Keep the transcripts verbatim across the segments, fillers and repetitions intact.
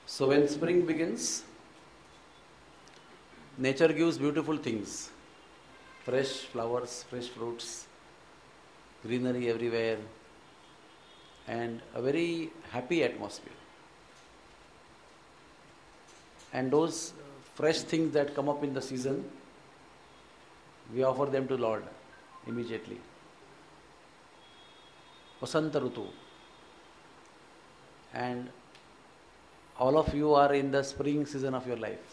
So when spring begins, nature gives beautiful things. Fresh flowers, fresh fruits, greenery everywhere, and a very happy atmosphere. And those fresh things that come up in the season, we offer them to Lord immediately. Vasanta Rutu. And all of you are in the spring season of your life.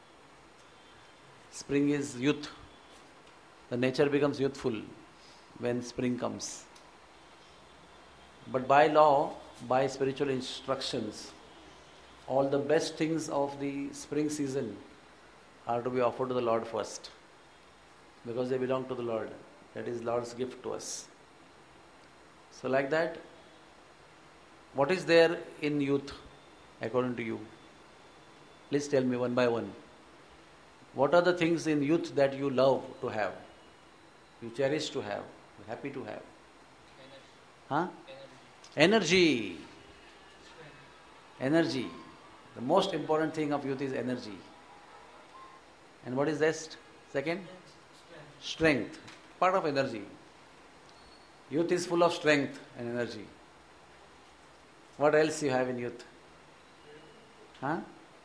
Spring is youth. The nature becomes youthful when spring comes. But by law, by spiritual instructions, all the best things of the spring season are to be offered to the Lord first, because they belong to the Lord. That is Lord's gift to us. So like that, what is there in youth according to you? Please tell me one by one. What are the things in youth that you love to have? You cherish to have, you're happy to have? Energy. Huh? Energy. Energy. Energy. The most important thing of youth is energy. And what is that? Second? Strength. Strength. Part of energy. Youth is full of strength and energy. What else you have in youth? Huh?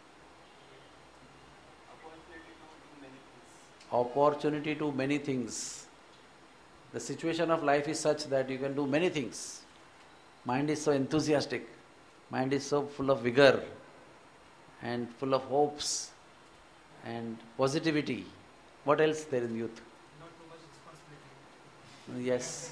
Opportunity to many things. The situation of life is such that you can do many things. Mind is so enthusiastic. Mind is so full of vigor and full of hopes and positivity. What else there in youth? Not too much responsibility. Yes.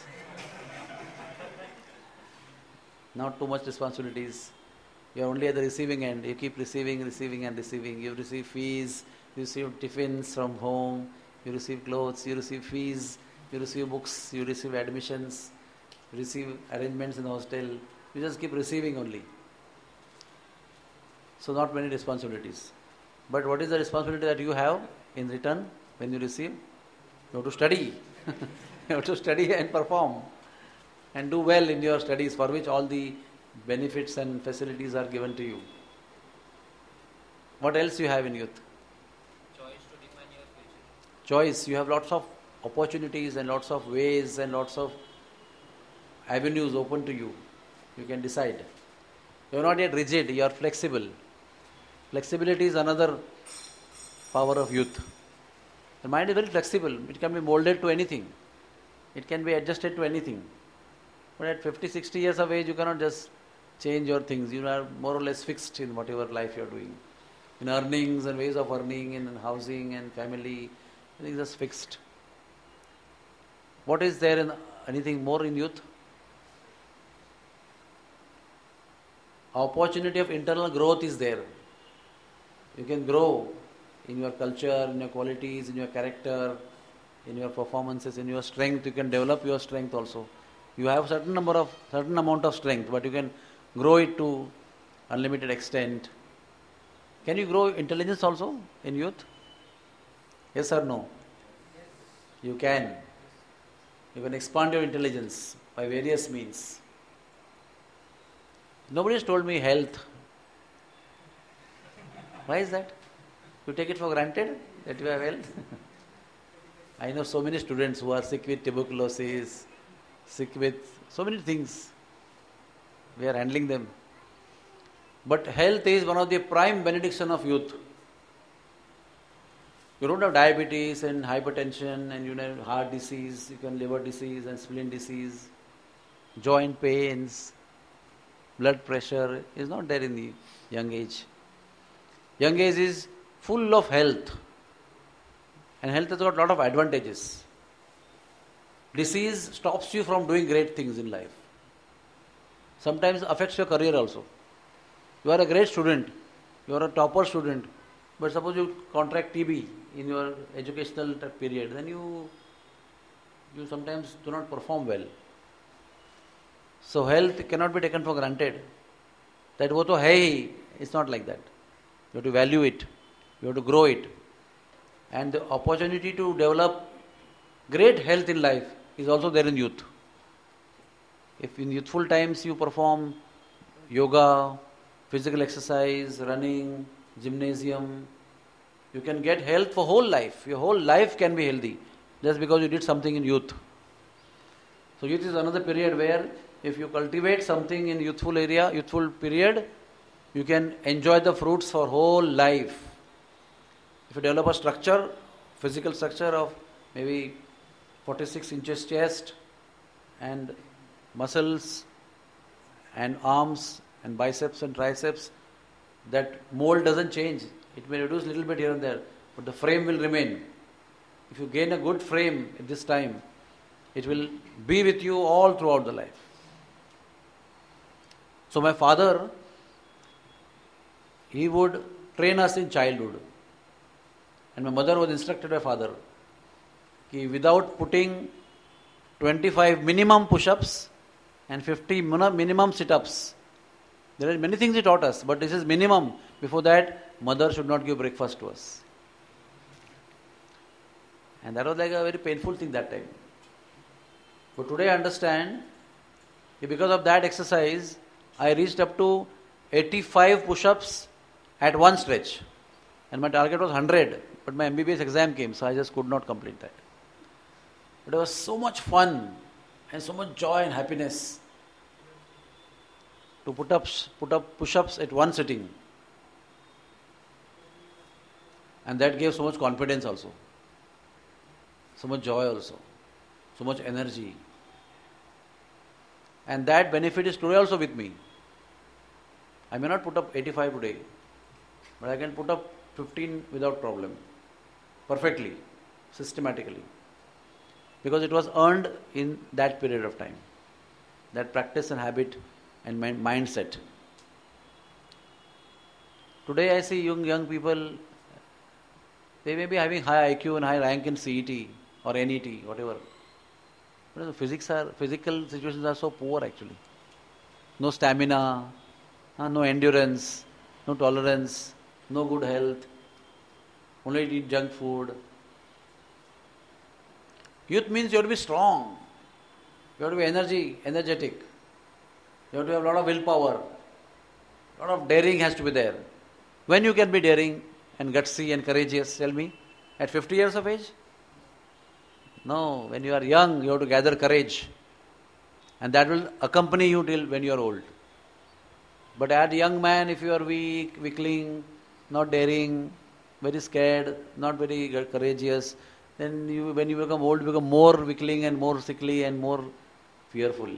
Not too much responsibilities. You are only at the receiving end. You keep receiving, receiving and receiving. You receive fees, you receive tiffins from home, you receive clothes, you receive fees, you receive books, you receive admissions, you receive arrangements in the hostel. You just keep receiving only. So not many responsibilities. But what is the responsibility that you have in return when you receive? You have to study. You have to study and perform and do well in your studies, for which all the benefits and facilities are given to you. What else you have in youth? Choice to define your future. Choice. You have lots of opportunities and lots of ways and lots of avenues open to you. You can decide. You are not yet rigid, you are flexible. Flexibility is another power of youth. The mind is very flexible. It can be molded to anything. It can be adjusted to anything. But at fifty, sixty years of age, you cannot just change your things. You are more or less fixed in whatever life you are doing. In earnings and ways of earning, in housing and family, everything is just fixed. What is there in anything more in youth? Opportunity of internal growth is there. You can grow in your culture, in your qualities, in your character, in your performances, in your strength. You can develop your strength also. You have certain number of certain amount of strength, but you can grow it to unlimited extent. Can you grow intelligence also in youth? Yes or no? Yes. You can. You can expand your intelligence by various means. Nobody has told me health. Why is that? You take it for granted that you have health? I know so many students who are sick with tuberculosis, sick with so many things. We are handling them. But health is one of the prime benediction of youth. You don't have diabetes and hypertension and you know heart disease, you can liver disease and spleen disease, joint pains, blood pressure is not there in the young age. Young age is full of health. And health has got a lot of advantages. Disease stops you from doing great things in life. Sometimes affects your career also. You are a great student, you are a topper student, but suppose you contract T B in your educational period, then you you sometimes do not perform well. So health cannot be taken for granted. That wo to hai hi, it's not like that. You have to value it, you have to grow it. And the opportunity to develop great health in life is also there in youth. If in youthful times you perform yoga, physical exercise, running, gymnasium. You can get health for whole life. Your whole life can be healthy just because you did something in youth. So youth is another period where if you cultivate something in youthful area, youthful period, you can enjoy the fruits for whole life. If you develop a structure, physical structure of maybe forty-six inches chest and muscles and arms and biceps and triceps, that mold doesn't change. It may reduce a little bit here and there, but the frame will remain. If you gain a good frame at this time, it will be with you all throughout the life. So my father, he would train us in childhood. And my mother was instructed by father कि without putting twenty-five minimum push-ups and fifty minimum sit-ups. There are many things he taught us, but this is minimum. Before that, mother should not give breakfast to us. And that was like a very painful thing that time. But today I understand that because of that exercise, I reached up to eighty-five push-ups at one stretch. And my target was one hundred. But my M B B S exam came, so I just could not complete that. But it was so much fun and so much joy and happiness to put ups, put up push-ups at one sitting. And that gave so much confidence also. So much joy also. So much energy. And that benefit is today also with me. I may not put up eighty-five today, but I can put up fifteen without problem. Perfectly, systematically. Because it was earned in that period of time. That practice and habit and mind- mindset. Today I see young young people, they may be having high I Q and high rank in C E T or N E T, whatever. But the physics are, physical situations are so poor actually. No stamina, uh, no endurance, no tolerance, no good health. Only eat junk food. Youth means you have to be strong. You have to be energy, energetic. You have to have a lot of willpower. A lot of daring has to be there. When you can be daring and gutsy and courageous, tell me? At fifty years of age? No, when you are young, you have to gather courage. And that will accompany you till when you are old. But as a young man, if you are weak, weakling, not daring, very scared, not very courageous, then you, when you become old, you become more weakling and more sickly and more fearful.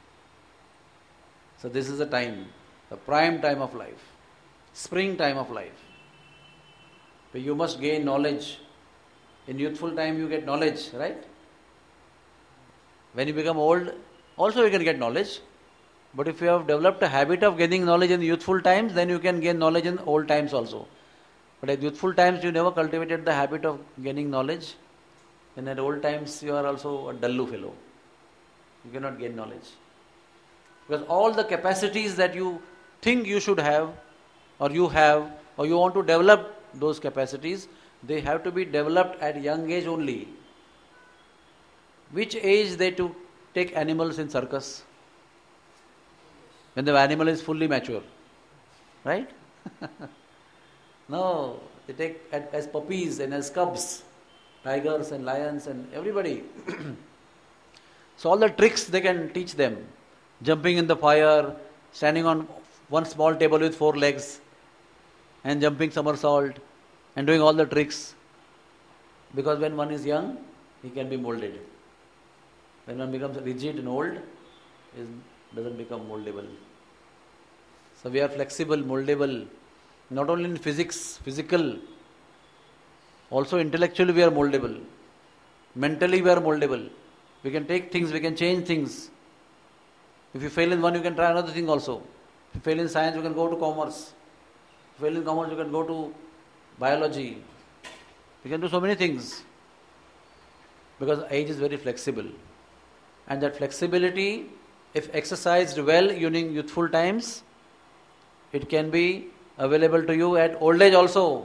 So this is the time, the prime time of life, spring time of life. But you must gain knowledge. In youthful time you get knowledge, right? When you become old, also you can get knowledge. But if you have developed a habit of gaining knowledge in youthful times, then you can gain knowledge in old times also. But at youthful times you never cultivated the habit of gaining knowledge, then at old times you are also a dullu fellow. You cannot gain knowledge. Because all the capacities that you think you should have, or you have, or you want to develop those capacities, they have to be developed at young age only. Which age they to take animals in circus? When the animal is fully mature. Right? No, they take as puppies and as cubs, tigers and lions and everybody. So all the tricks they can teach them. Jumping in the fire, standing on one small table with four legs, and jumping somersault, and doing all the tricks. Because when one is young, he can be molded. When one becomes rigid and old, he doesn't become moldable. So we are flexible, moldable. Not only in physics, physical, also intellectually we are moldable. Mentally we are moldable. We can take things, we can change things. If you fail in one, you can try another thing also. If you fail in science, you can go to commerce. If you fail in commerce, you can go to biology. You can do so many things. Because age is very flexible. And that flexibility, if exercised well during youthful times, it can be available to you at old age also.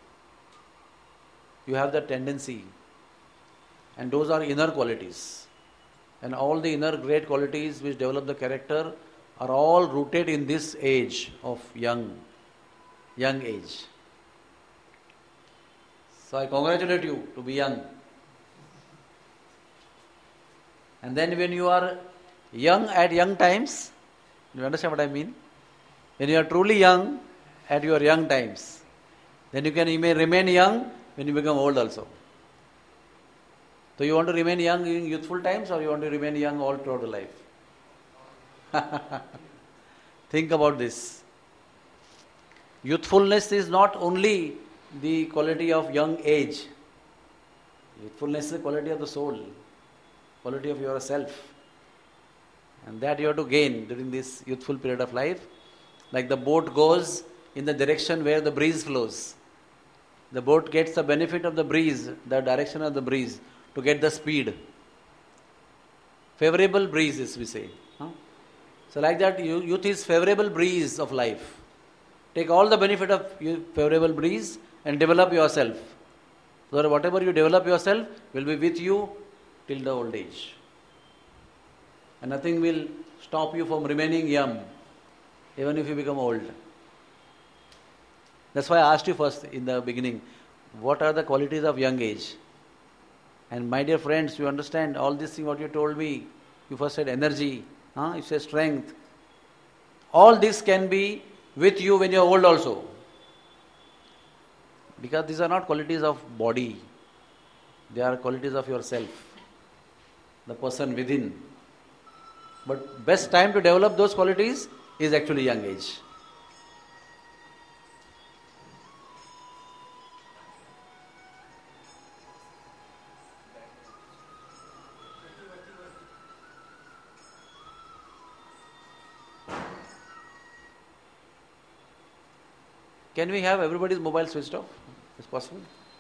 You have that tendency. And those are inner qualities. And all the inner great qualities which develop the character are all rooted in this age of young, young age. So I congratulate you to be young. And then when you are young at young times, you understand what I mean? When you are truly young at your young times, then you can you may remain young when you become old also. So you want to remain young in youthful times, or you want to remain young all throughout the life? Think about this. Youthfulness is not only the quality of young age. Youthfulness is the quality of the soul, quality of yourself. And that you have to gain during this youthful period of life. Like the boat goes in the direction where the breeze flows. The boat gets the benefit of the breeze, the direction of the breeze, to get the speed. Favorable breezes, we say. Huh? So like that, youth is favorable breeze of life. Take all the benefit of favorable breeze and develop yourself. So that whatever you develop yourself will be with you till the old age. And nothing will stop you from remaining young, even if you become old. That's why I asked you first in the beginning, what are the qualities of young age? And my dear friends, you understand all this thing what you told me. You first said energy, huh? You said strength. All this can be with you when you are old also. Because these are not qualities of body. They are qualities of yourself, the person within. But best time to develop those qualities is actually young age. Can we have everybody's mobile switched off? Is possible?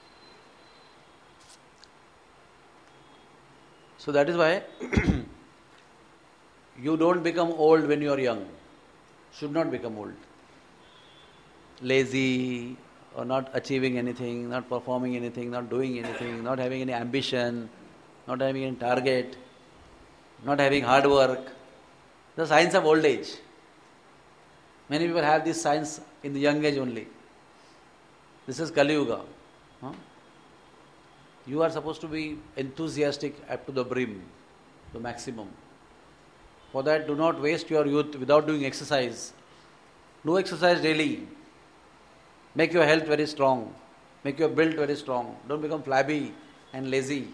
So that is why you don't become old when you are young. Should not become old. Lazy, or not achieving anything, not performing anything, not doing anything, not having any ambition, not having any target, not having hard work. The signs of old age. Many people have this signs in the young age only. This is Kali Yuga. Huh? You are supposed to be enthusiastic up to the brim, the maximum. For that, do not waste your youth without doing exercise. Do exercise daily. Make your health very strong. Make your build very strong. Don't become flabby and lazy.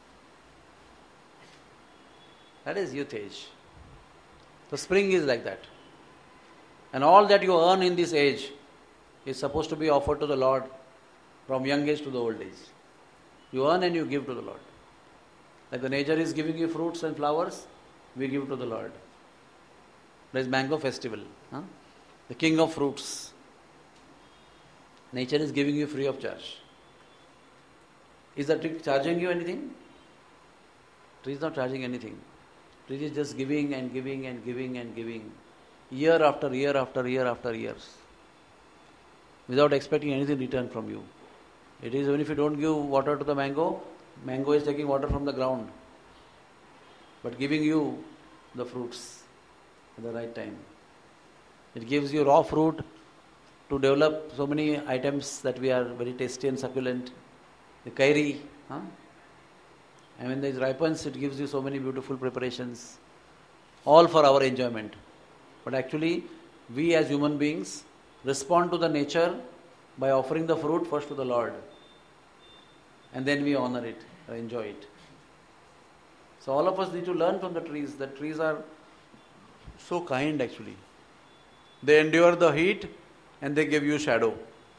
That is youth age. The spring is like that. And all that you earn in this age is supposed to be offered to the Lord from young age to the old age. You earn and you give to the Lord. Like the nature is giving you fruits and flowers, we give to the Lord. There is mango festival. Huh? The king of fruits. Nature is giving you free of charge. Is the tree charging you anything? Tree is not charging anything. Tree is just giving and giving and giving and giving. Year after year after year after years. Without expecting anything in return from you. It is even if you don't give water to the mango, mango is taking water from the ground. But giving you the fruits at the right time. It gives you raw fruit to develop so many items that we are very tasty and succulent. The kairi, huh? And when it ripens, it gives you so many beautiful preparations. All for our enjoyment. But actually, we as human beings respond to the nature by offering the fruit first to the Lord. And then we honor it, or enjoy it. So all of us need to learn from the trees. The trees are so kind actually. They endure the heat and they give you shadow.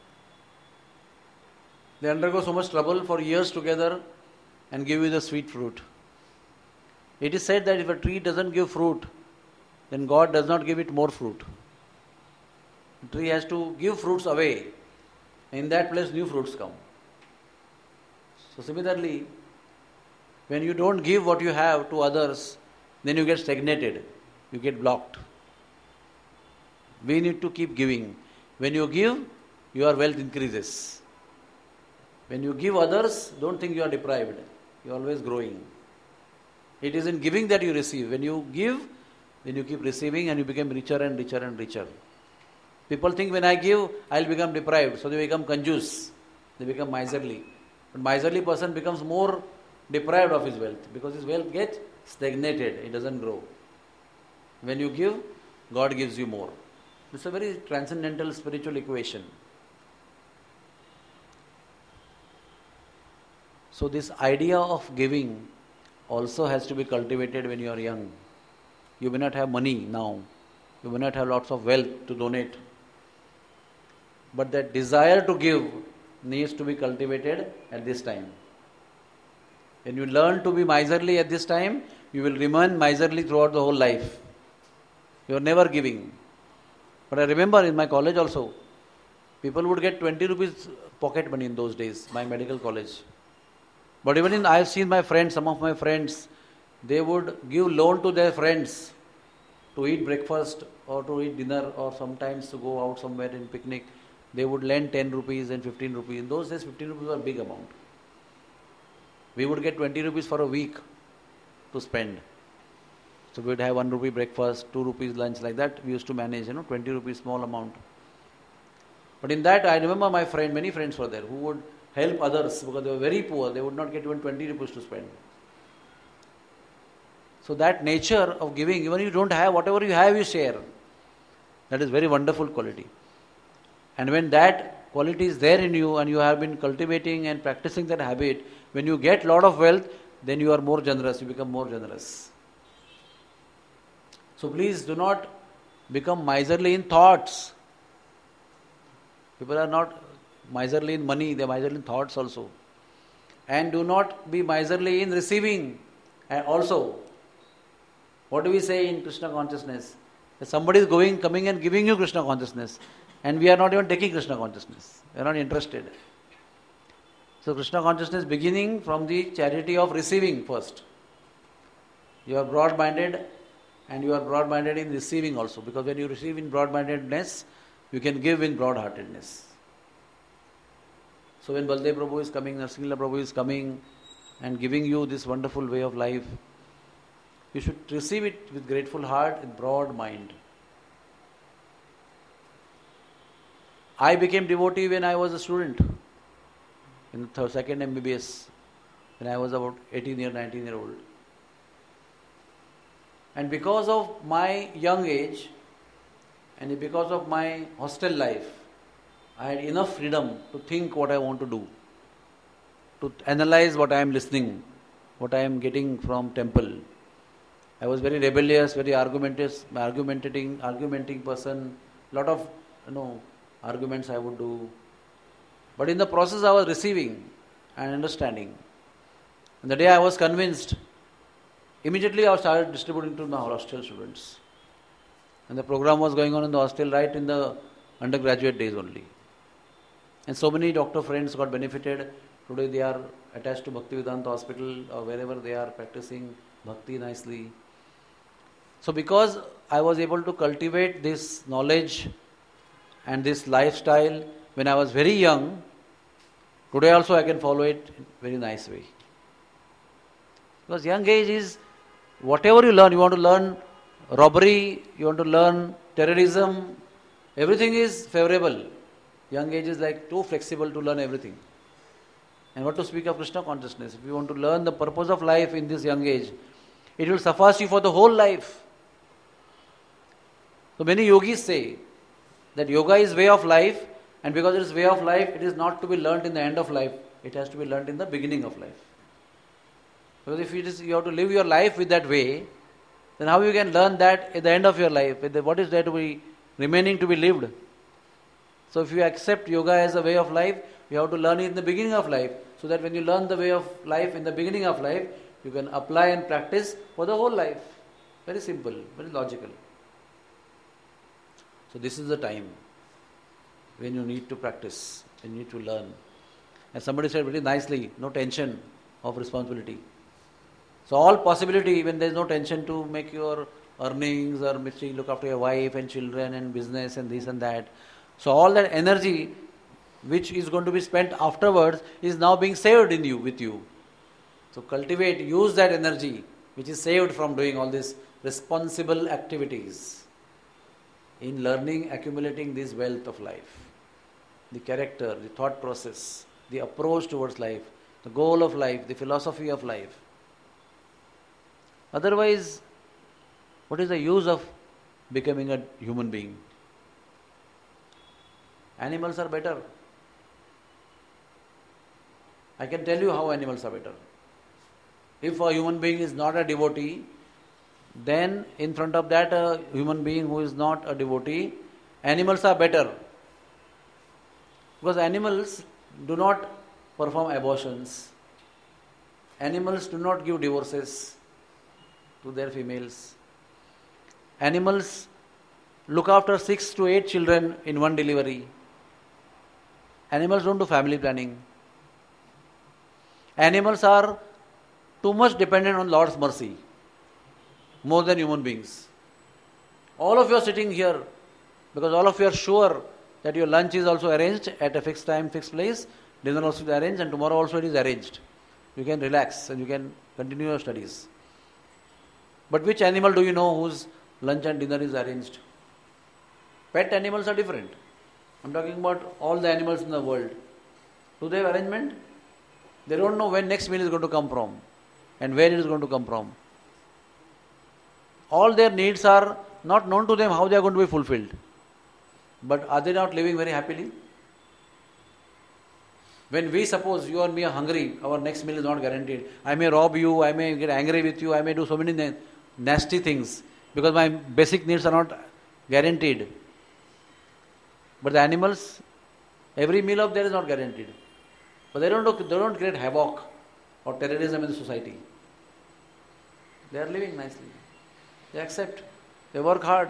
They undergo so much trouble for years together and give you the sweet fruit. It is said that if a tree doesn't give fruit, then God does not give it more fruit. The tree has to give fruits away. In that place, new fruits come. So similarly, when you don't give what you have to others, then you get stagnated. You get blocked. We need to keep giving. When you give, your wealth increases. When you give others, don't think you are deprived. You are always growing. It is in giving that you receive. When you give, Then you keep receiving and you become richer and richer and richer. People think when I give, I'll become deprived. So they become conjuice. They become miserly. But miserly person becomes more deprived of his wealth because his wealth gets stagnated. It doesn't grow. When you give, God gives you more. It's a very transcendental spiritual equation. So this idea of giving also has to be cultivated when you are young. You may not have money now. You may not have lots of wealth to donate. But that desire to give needs to be cultivated at this time. When you learn to be miserly at this time, you will remain miserly throughout the whole life. You are never giving. But I remember in my college also, people would get twenty rupees pocket money in those days, my medical college. But even in, I have seen my friends, some of my friends, they would give loan to their friends to eat breakfast or to eat dinner or sometimes to go out somewhere in picnic. They would lend ten rupees and fifteen rupees. In those days, fifteen rupees was a big amount. We would get twenty rupees for a week to spend. So we would have one rupee breakfast, two rupees lunch, like that. We used to manage, you know, twenty rupees, small amount. But in that, I remember my friend, many friends were there who would help others because they were very poor. They would not get even twenty rupees to spend. So that nature of giving, even if you don't have, whatever you have, you share. That is very wonderful quality. And when that quality is there in you and you have been cultivating and practicing that habit, when you get lot of wealth, then you are more generous, you become more generous. So please do not become miserly in thoughts. People are not miserly in money, they are miserly in thoughts also. And do not be miserly in receiving also. What do we say in Krishna consciousness? That somebody is going, coming and giving you Krishna consciousness. And we are not even taking Krishna consciousness. We are not interested. So Krishna consciousness beginning from the charity of receiving first. You are broad-minded and you are broad-minded in receiving also. Because when you receive in broad-mindedness, you can give in broad-heartedness. So when Baldev Prabhu is coming, Narasimha Prabhu is coming and giving you this wonderful way of life, you should receive it with grateful heart and broad mind. I became devotee when I was a student in the second M B B S, when I was about eighteen year, nineteen year old. And because of my young age and because of my hostel life, I had enough freedom to think what I want to do, to analyze what I am listening, what I am getting from temple. I was very rebellious, very argumentative, argumentating, argumenting person. Lot of, you know, arguments I would do. But in the process I was receiving and understanding. And the day I was convinced, immediately I started distributing to my hostel students. And the program was going on in the hostel right in the undergraduate days only. And so many doctor friends got benefited. Today they are attached to Bhaktivedanta Hospital or wherever they are practicing bhakti nicely. So because I was able to cultivate this knowledge and this lifestyle when I was very young, today also I can follow it in a very nice way. Because young age is whatever you learn, you want to learn robbery, you want to learn terrorism, everything is favorable. Young age is like too flexible to learn everything. And what to speak of Krishna consciousness? If you want to learn the purpose of life in this young age, it will suffice you for the whole life. So many yogis say that yoga is way of life, and because it is way of life, it is not to be learnt in the end of life. It has to be learnt in the beginning of life. Because if it is, you have to live your life with that way, then how you can learn that at the end of your life? What is there to be remaining to be lived? So if you accept yoga as a way of life, you have to learn it in the beginning of life, so that when you learn the way of life in the beginning of life, you can apply and practice for the whole life. Very simple, very logical. So this is the time when you need to practice, you need to learn. And somebody said very nicely, no tension of responsibility. So all possibility when there is no tension to make your earnings or look after your wife and children and business and this and that. So all that energy which is going to be spent afterwards is now being saved in you, with you. So cultivate, use that energy which is saved from doing all this responsible activities in learning, accumulating this wealth of life. The character, the thought process, the approach towards life, the goal of life, the philosophy of life. Otherwise, what is the use of becoming a human being? Animals are better. I can tell you how animals are better. If a human being is not a devotee, then in front of that a human being who is not a devotee, animals are better. Because animals do not perform abortions. Animals do not give divorces to their females. Animals look after six to eight children in one delivery. Animals don't do family planning. Animals are too much dependent on Lord's mercy, more than human beings. All of you are sitting here because all of you are sure that your lunch is also arranged at a fixed time, fixed place, dinner also is arranged, and tomorrow also it is arranged. You can relax and you can continue your studies. But which animal do you know whose lunch and dinner is arranged? Pet animals are different. I'm talking about all the animals in the world. Do they have arrangement? They don't know when next meal is going to come from and where it is going to come from. All their needs are not known to them how they are going to be fulfilled. But are they not living very happily? When we suppose you and me are hungry, our next meal is not guaranteed. I may rob you, I may get angry with you, I may do so many na- nasty things because my basic needs are not guaranteed. But the animals, every meal of theirs is not guaranteed. But they don't, they don't create havoc or terrorism in the society. They are living nicely. They accept. They work hard.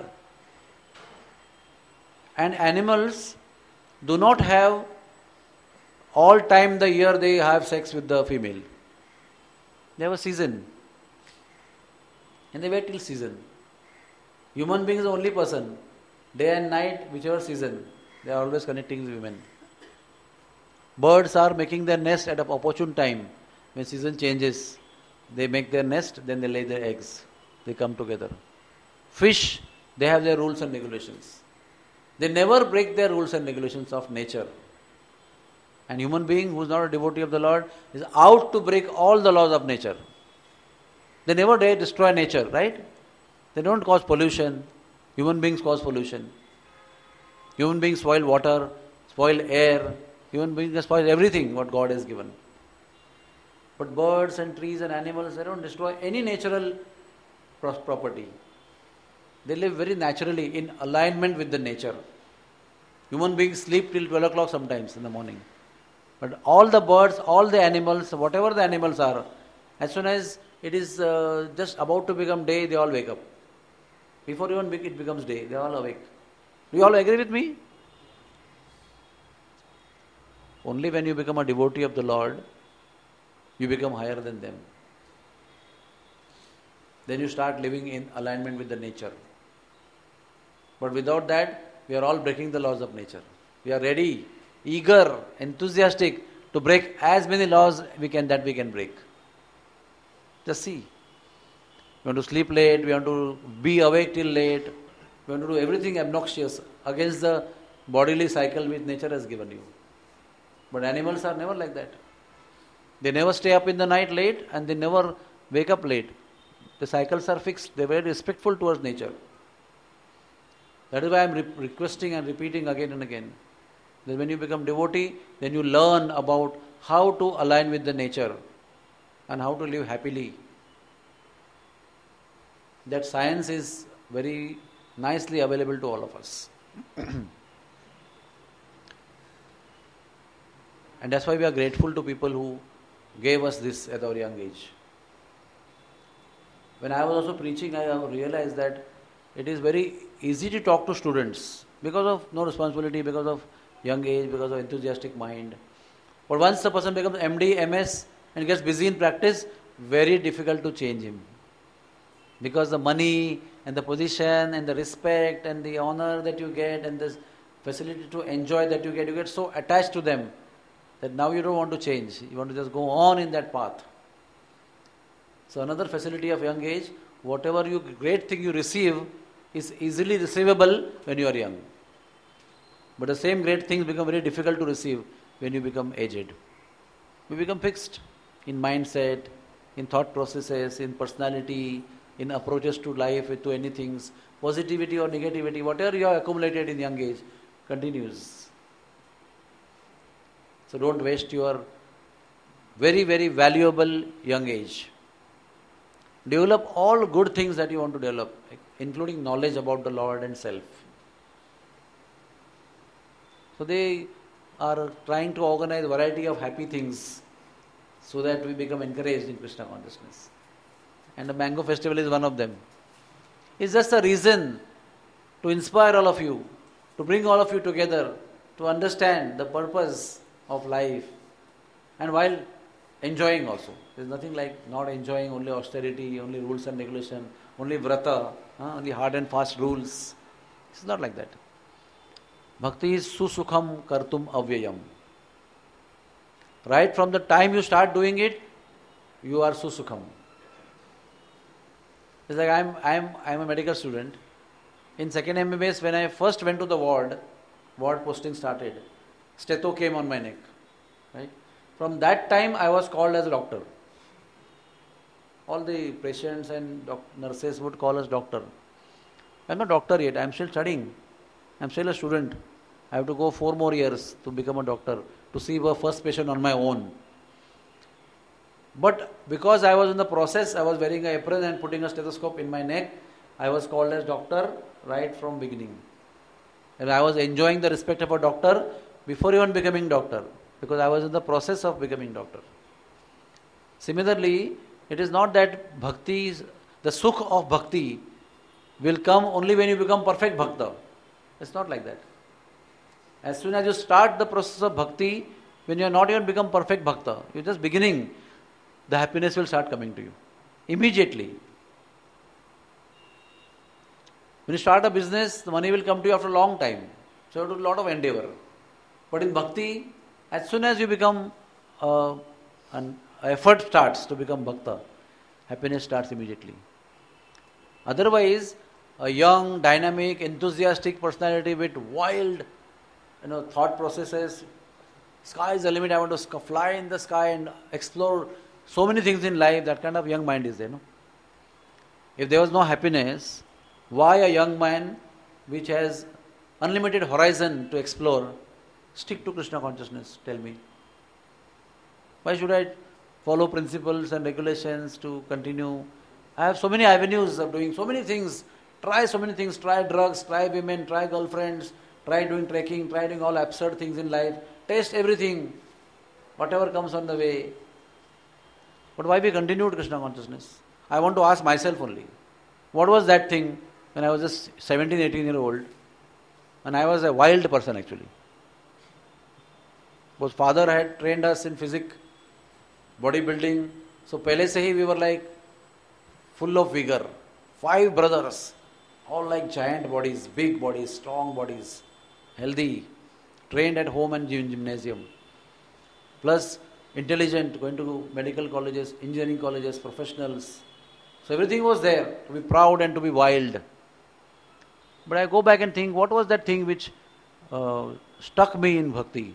And animals do not have all time the year they have sex with the female. They have a season. And they wait till season. Human being is the only person. Day and night, whichever season, they are always connecting with women. Birds are making their nest at an opportune time. When season changes, they make their nest, then they lay their eggs. They come together. Fish, they have their rules and regulations. They never break their rules and regulations of nature. And human being who is not a devotee of the Lord is out to break all the laws of nature. They never dare destroy nature, right? They don't cause pollution. Human beings cause pollution. Human beings spoil water, spoil air. Human beings spoil everything what God has given. But birds and trees and animals, they don't destroy any natural property. They live very naturally in alignment with the nature. Human beings sleep till twelve o'clock sometimes in the morning. But all the birds, all the animals, whatever the animals are, as soon as it is uh, just about to become day, they all wake up. Before even it becomes day, they are all awake. Do you all agree with me? Only when you become a devotee of the Lord, you become higher than them. Then you start living in alignment with the nature. But without that, we are all breaking the laws of nature. We are ready, eager, enthusiastic to break as many laws we can that we can break. Just see. We want to sleep late, we want to be awake till late, we want to do everything obnoxious against the bodily cycle which nature has given you. But animals are never like that. They never stay up in the night late and they never wake up late. The cycles are fixed. They are very respectful towards nature. That is why I am re- requesting and repeating again and again. That when you become devotee, then you learn about how to align with the nature and how to live happily. That science is very nicely available to all of us. And that's why we are grateful to people who gave us this at our young age. When I was also preaching, I realized that it is very easy to talk to students because of no responsibility, because of young age, because of enthusiastic mind. But once the person becomes M D, M S and gets busy in practice, very difficult to change him. Because the money and the position and the respect and the honor that you get and the facility to enjoy that you get, you get so attached to them that now you don't want to change. You want to just go on in that path. So another facility of young age, whatever you great thing you receive is easily receivable when you are young. But the same great things become very difficult to receive when you become aged. We become fixed in mindset, in thought processes, in personality, in approaches to life, to anything, positivity or negativity, whatever you have accumulated in young age continues. So don't waste your very, very valuable young age. Develop all good things that you want to develop, including knowledge about the Lord and self. So they are trying to organize a variety of happy things so that we become encouraged in Krishna consciousness. And the Mango Festival is one of them. It's just a reason to inspire all of you, to bring all of you together, to understand the purpose of life, and while enjoying also. There's nothing like not enjoying only austerity, only rules and regulation, only vrata, huh? only hard and fast rules. It's not like that. Bhakti is susukham kartum avyayam. Right from the time you start doing it, you are susukham. It's like I'm, I'm, I'm a medical student. In second M B B S, when I first went to the ward, ward posting started, stetho came on my neck. Right? From that time, I was called as a doctor. All the patients and doc- nurses would call us doctor. I'm not a doctor yet. I'm still studying. I'm still a student. I have to go four more years to become a doctor, to see the first patient on my own. But because I was in the process, I was wearing an apron and putting a stethoscope in my neck, I was called as doctor right from beginning. And I was enjoying the respect of a doctor before even becoming doctor, because I was in the process of becoming doctor. Similarly, it is not that bhakti, the sukh of bhakti will come only when you become perfect bhakta. It's not like that. As soon as you start the process of bhakti, when you are not even become perfect bhakta, you're just beginning, the happiness will start coming to you. Immediately. When you start a business, the money will come to you after a long time. So you have to do a lot of endeavor. But in bhakti, as soon as you become, uh, an effort starts to become bhakta, happiness starts immediately. Otherwise, a young, dynamic, enthusiastic personality with wild, you know, thought processes, sky is the limit, I want to fly in the sky and explore so many things in life, that kind of young mind is there, no? If there was no happiness, why a young man which has unlimited horizon to explore stick to Krishna consciousness? Tell me. Why should I follow principles and regulations to continue? I have so many avenues of doing so many things. Try so many things. Try drugs, try women, try girlfriends, try doing trekking, try doing all absurd things in life. Taste everything, whatever comes on the way. But why we continued Krishna consciousness? I want to ask myself only. What was that thing when I was just seventeen, eighteen year old? And I was a wild person actually. Because father had trained us in physics, bodybuilding. So pehle se hi we were like full of vigor. Five brothers, all like giant bodies, big bodies, strong bodies, healthy, trained at home and gym- gymnasium. Plus intelligent, going to medical colleges, engineering colleges, professionals. So everything was there to be proud and to be wild. But I go back and think, what was that thing which uh, stuck me in bhakti?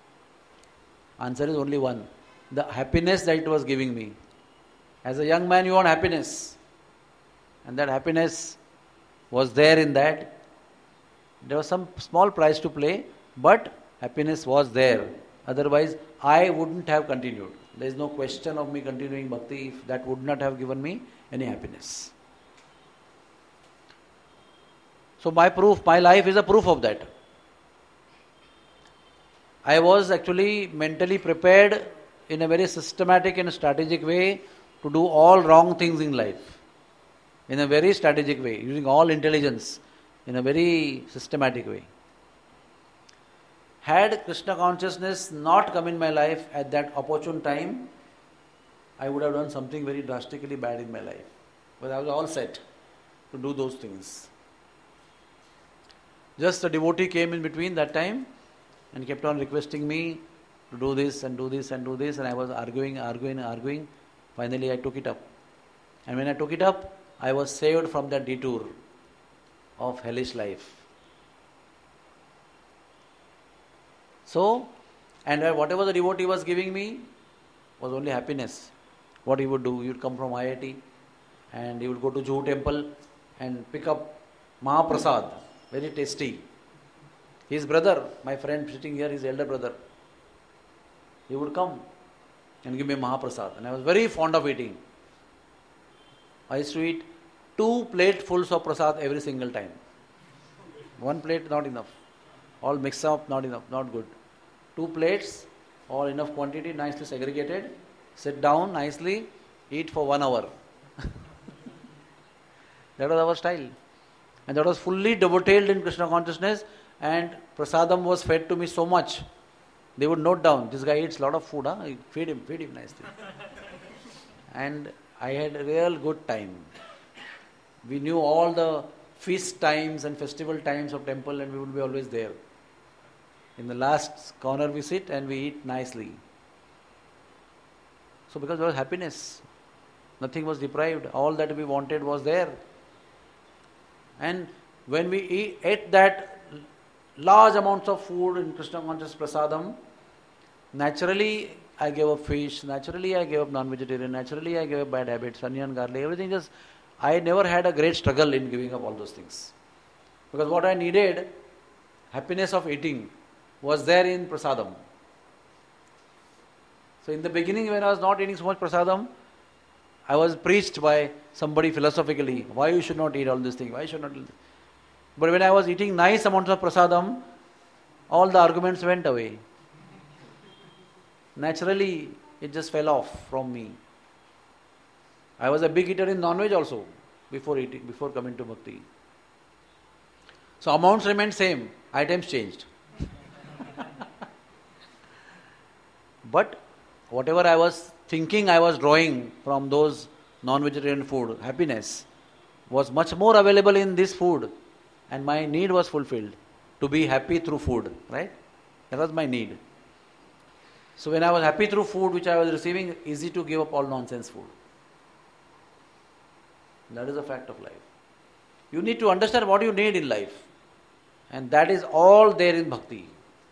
Answer is only one. The happiness that it was giving me. As a young man, you want happiness. And that happiness was there in that. There was some small price to play, but happiness was there. Otherwise, I wouldn't have continued. There is no question of me continuing bhakti if that would not have given me any happiness. So my proof, my life is a proof of that. I was actually mentally prepared in a very systematic and strategic way to do all wrong things in life. In a very strategic way, using all intelligence, in a very systematic way. Had Krishna consciousness not come in my life at that opportune time, I would have done something very drastically bad in my life. But I was all set to do those things. Just a devotee came in between that time and kept on requesting me to do this and do this and do this, and I was arguing, arguing, arguing. Finally I took it up. And when I took it up, I was saved from that detour of hellish life. So, and whatever the devotee was giving me was only happiness. What he would do, he would come from I I T and he would go to Juhu temple and pick up Mahaprasad, very tasty. His brother, my friend sitting here, his elder brother, he would come and give me Mahaprasad, and I was very fond of eating. I used to eat two platefuls of prasad every single time. One plate not enough. All mixed up, not enough, not good. Two plates, all enough quantity, nicely segregated. Sit down nicely, eat for one hour. That was our style. And that was fully devoted in Krishna consciousness, and prasadam was fed to me so much. They would note down, this guy eats a lot of food, huh? Feed him, feed him nicely. And I had a real good time. We knew all the feast times and festival times of temple, and we would be always there. In the last corner we sit and we eat nicely. So because there was happiness, nothing was deprived, all that we wanted was there. And when we eat, ate that large amounts of food in Krishna conscious prasadam, naturally I gave up fish, naturally I gave up non-vegetarian, naturally I gave up bad habits, onion, garlic, everything just, I never had a great struggle in giving up all those things. Because what I needed, happiness of eating, was there in prasadam. So in the beginning when I was not eating so much prasadam, I was preached by somebody philosophically, why you should not eat all these things, why you should not eat. But when I was eating nice amounts of prasadam, all the arguments went away. Naturally, it just fell off from me. I was a big eater in non-veg also, before eating, before coming to bhakti. So amounts remained same, items changed. But whatever I was thinking I was drawing from those non-vegetarian food, happiness, was much more available in this food, and my need was fulfilled to be happy through food, right? That was my need. So when I was happy through food which I was receiving, easy to give up all nonsense food. That is a fact of life. You need to understand what you need in life, and that is all there in bhakti.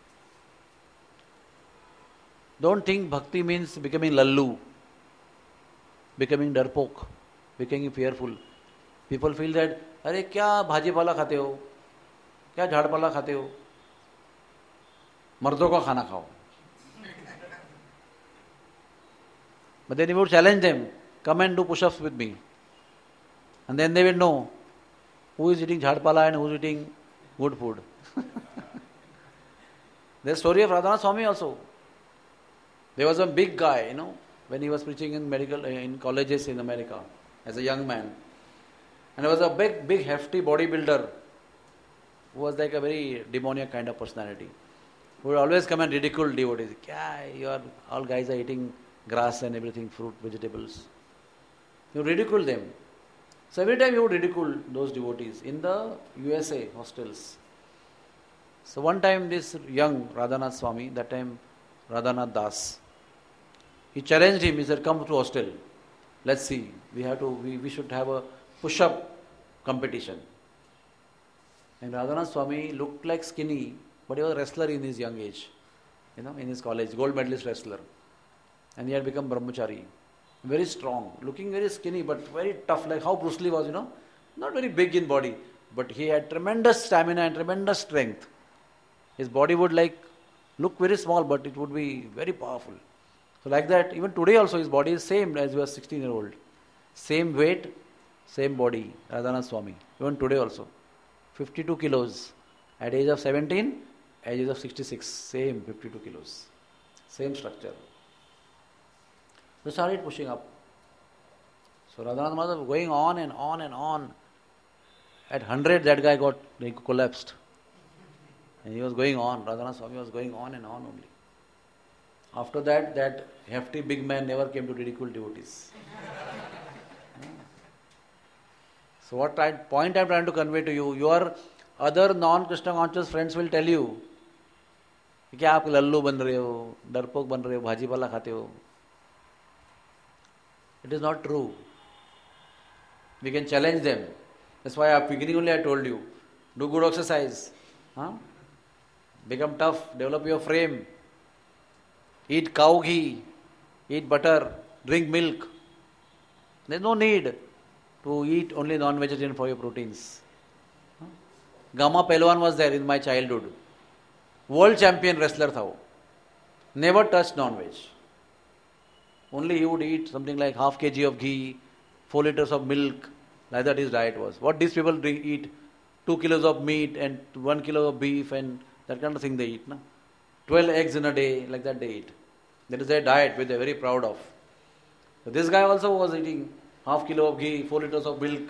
Don't think bhakti means becoming lallu, becoming darpok, becoming fearful. People feel that, अरे क्या भाजी पाला खाते हो, क्या झाड़ पाला खाते हो, मर्दों का खाना खाओ. But then you would challenge them, come and do push-ups with me. And then they will know who is eating jhad pala and who is eating good food. There's a story of Radhanath Swami also. There was a big guy, you know, when he was preaching in medical, in colleges in America as a young man. And there was a big, big hefty bodybuilder who was like a very demoniac kind of personality, who would always come and ridicule devotees. Kya, you are, all guys are eating grass and everything, fruit, vegetables. You ridicule them. So every time you would ridicule those devotees in the U S A hostels. So one time this young Radhanath Swami, that time Radhanath Das, he challenged him. He said, come to hostel. Let's see. We have to. We, we should have a push-up competition. And Radhanath Swami looked like skinny, but he was a wrestler in his young age. You know, in his college, gold medalist wrestler. And he had become brahmachari. Very strong, looking very skinny, but very tough, like how Bruce Lee was, you know. Not very big in body, but he had tremendous stamina and tremendous strength. His body would like look very small, but it would be very powerful. So like that, even today also his body is same as he was sixteen year old. Same weight, same body, Radhanath Swami. Even today also. fifty-two kilos. At age of seventeen, at age of sixty-six, same fifty-two kilos. Same structure. They started pushing up. So Radhanath Maharaj was going on and on and on. At one hundred, that guy got, he collapsed. And he was going on. Radhanath Swami was going on and on only. After that, that hefty big man never came to ridicule devotees. So what I, point I am trying to convey to you, your other non-Krishna conscious friends will tell you, कि आप लल्लू बन रहे हो, डरपोक बन रहे हो, भाजी पाला खाते हो. It is not true. We can challenge them. That's why at the beginning only I told you, do good exercise. Huh? Become tough, develop your frame. Eat cow ghee, eat butter, drink milk. There's no need to eat only non-vegetarian for your proteins. Huh? Gama Pelwan was there in my childhood. World champion wrestler tha wo. Never touched non-veg. Only he would eat something like half kg of ghee, four liters of milk. Like that his diet was. What these people drink, eat? Two kilos of meat and one kilo of beef and that kind of thing they eat. Na? Twelve eggs in a day, like that they eat. That is their diet which they are very proud of. So this guy also was eating half kilo of ghee, four liters of milk,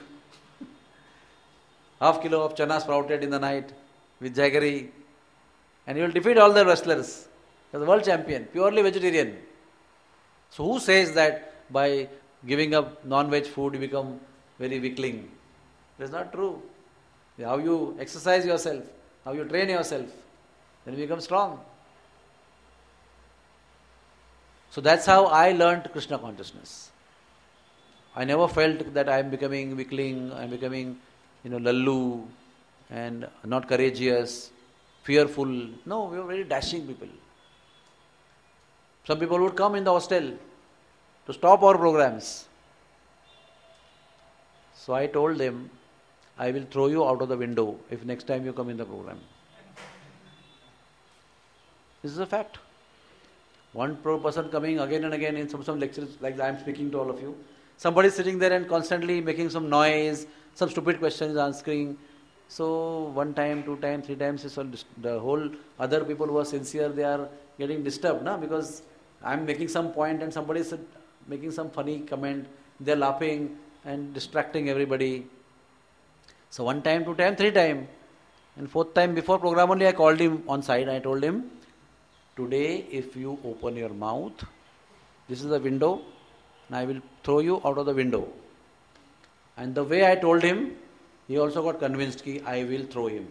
half kilo of chana sprouted in the night with jaggery. And he will defeat all the wrestlers. He was a world champion, purely vegetarian. So who says that by giving up non-veg food you become very weakling? It is not true. How you exercise yourself, how you train yourself, then you become strong. So that's how I learnt Krishna consciousness. I never felt that I am becoming weakling, I am becoming, you know, lallu and not courageous, fearful. No, we were very dashing people. Some people would come in the hostel to stop our programs. So I told them, I will throw you out of the window if next time you come in the program. This is a fact. One person coming again and again in some, some lectures like I am speaking to all of you. Somebody is sitting there and constantly making some noise, some stupid questions answering. So one time, two times, three times, so the whole other people who are sincere, they are getting disturbed, na? Because I am making some point and somebody is making some funny comment. They are laughing and distracting everybody. So one time, two time, three time. And fourth time before program only I called him on side. I told him, today if you open your mouth, this is the window, and I will throw you out of the window. And the way I told him, he also got convinced that I will throw him.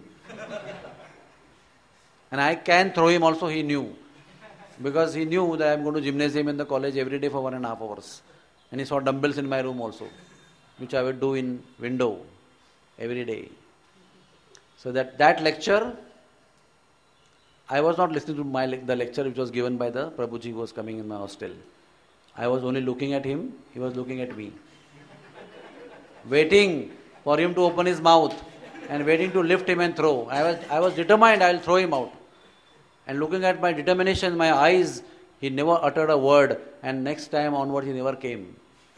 And I can throw him also, he knew. Because he knew that I am going to gymnasium in the college every day for one and a half hours. And he saw dumbbells in my room also, which I would do in window every day. So that, that lecture, I was not listening to my the lecture which was given by the Prabhuji who was coming in my hostel. I was only looking at him, he was looking at me. Waiting for him to open his mouth and waiting to lift him and throw. I was, I was determined I will throw him out. And looking at my determination, my eyes, he never uttered a word, and next time onwards he never came.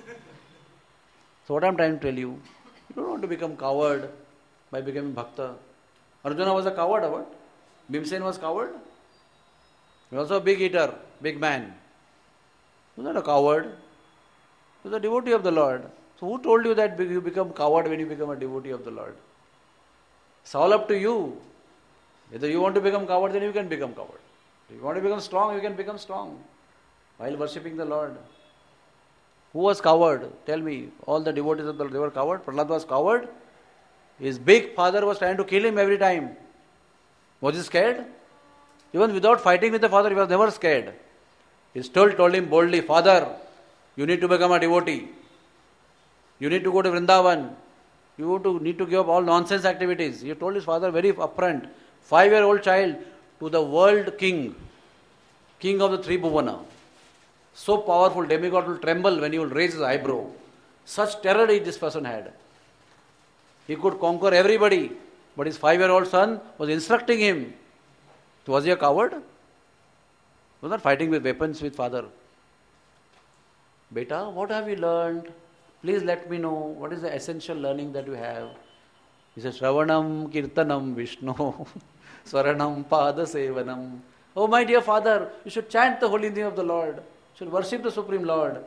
So what I am trying to tell you, you don't want to become coward by becoming bhakta. Arjuna was a coward or what? Bhimsen was coward? He was also a big eater, big man. He was not a coward. He was a devotee of the Lord. So who told you that you become coward when you become a devotee of the Lord? It's all up to you. Whether you want to become coward, then you can become coward. If you want to become strong, you can become strong while worshipping the Lord. Who was coward? Tell me. All the devotees of the Lord, they were coward. Prahlad was coward. His big father was trying to kill him every time. Was he scared? Even without fighting with the father, he was never scared. He still told him boldly, Father, you need to become a devotee. You need to go to Vrindavan. You to need to give up all nonsense activities. He told his father very upfront. Five-year-old child to the world king, king of the three bhuvana. So powerful, demigod will tremble when he will raise his eyebrow. Such terror this person had. He could conquer everybody, but his five-year-old son was instructing him. So was he a coward? He was not fighting with weapons with father. Beta, what have you learned? Please let me know. What is the essential learning that you have? He says, Shravanam Kirtanam Vishnu Swaranam Pada Sevanam. Oh my dear father, you should chant the holy name of the Lord. You should worship the Supreme Lord.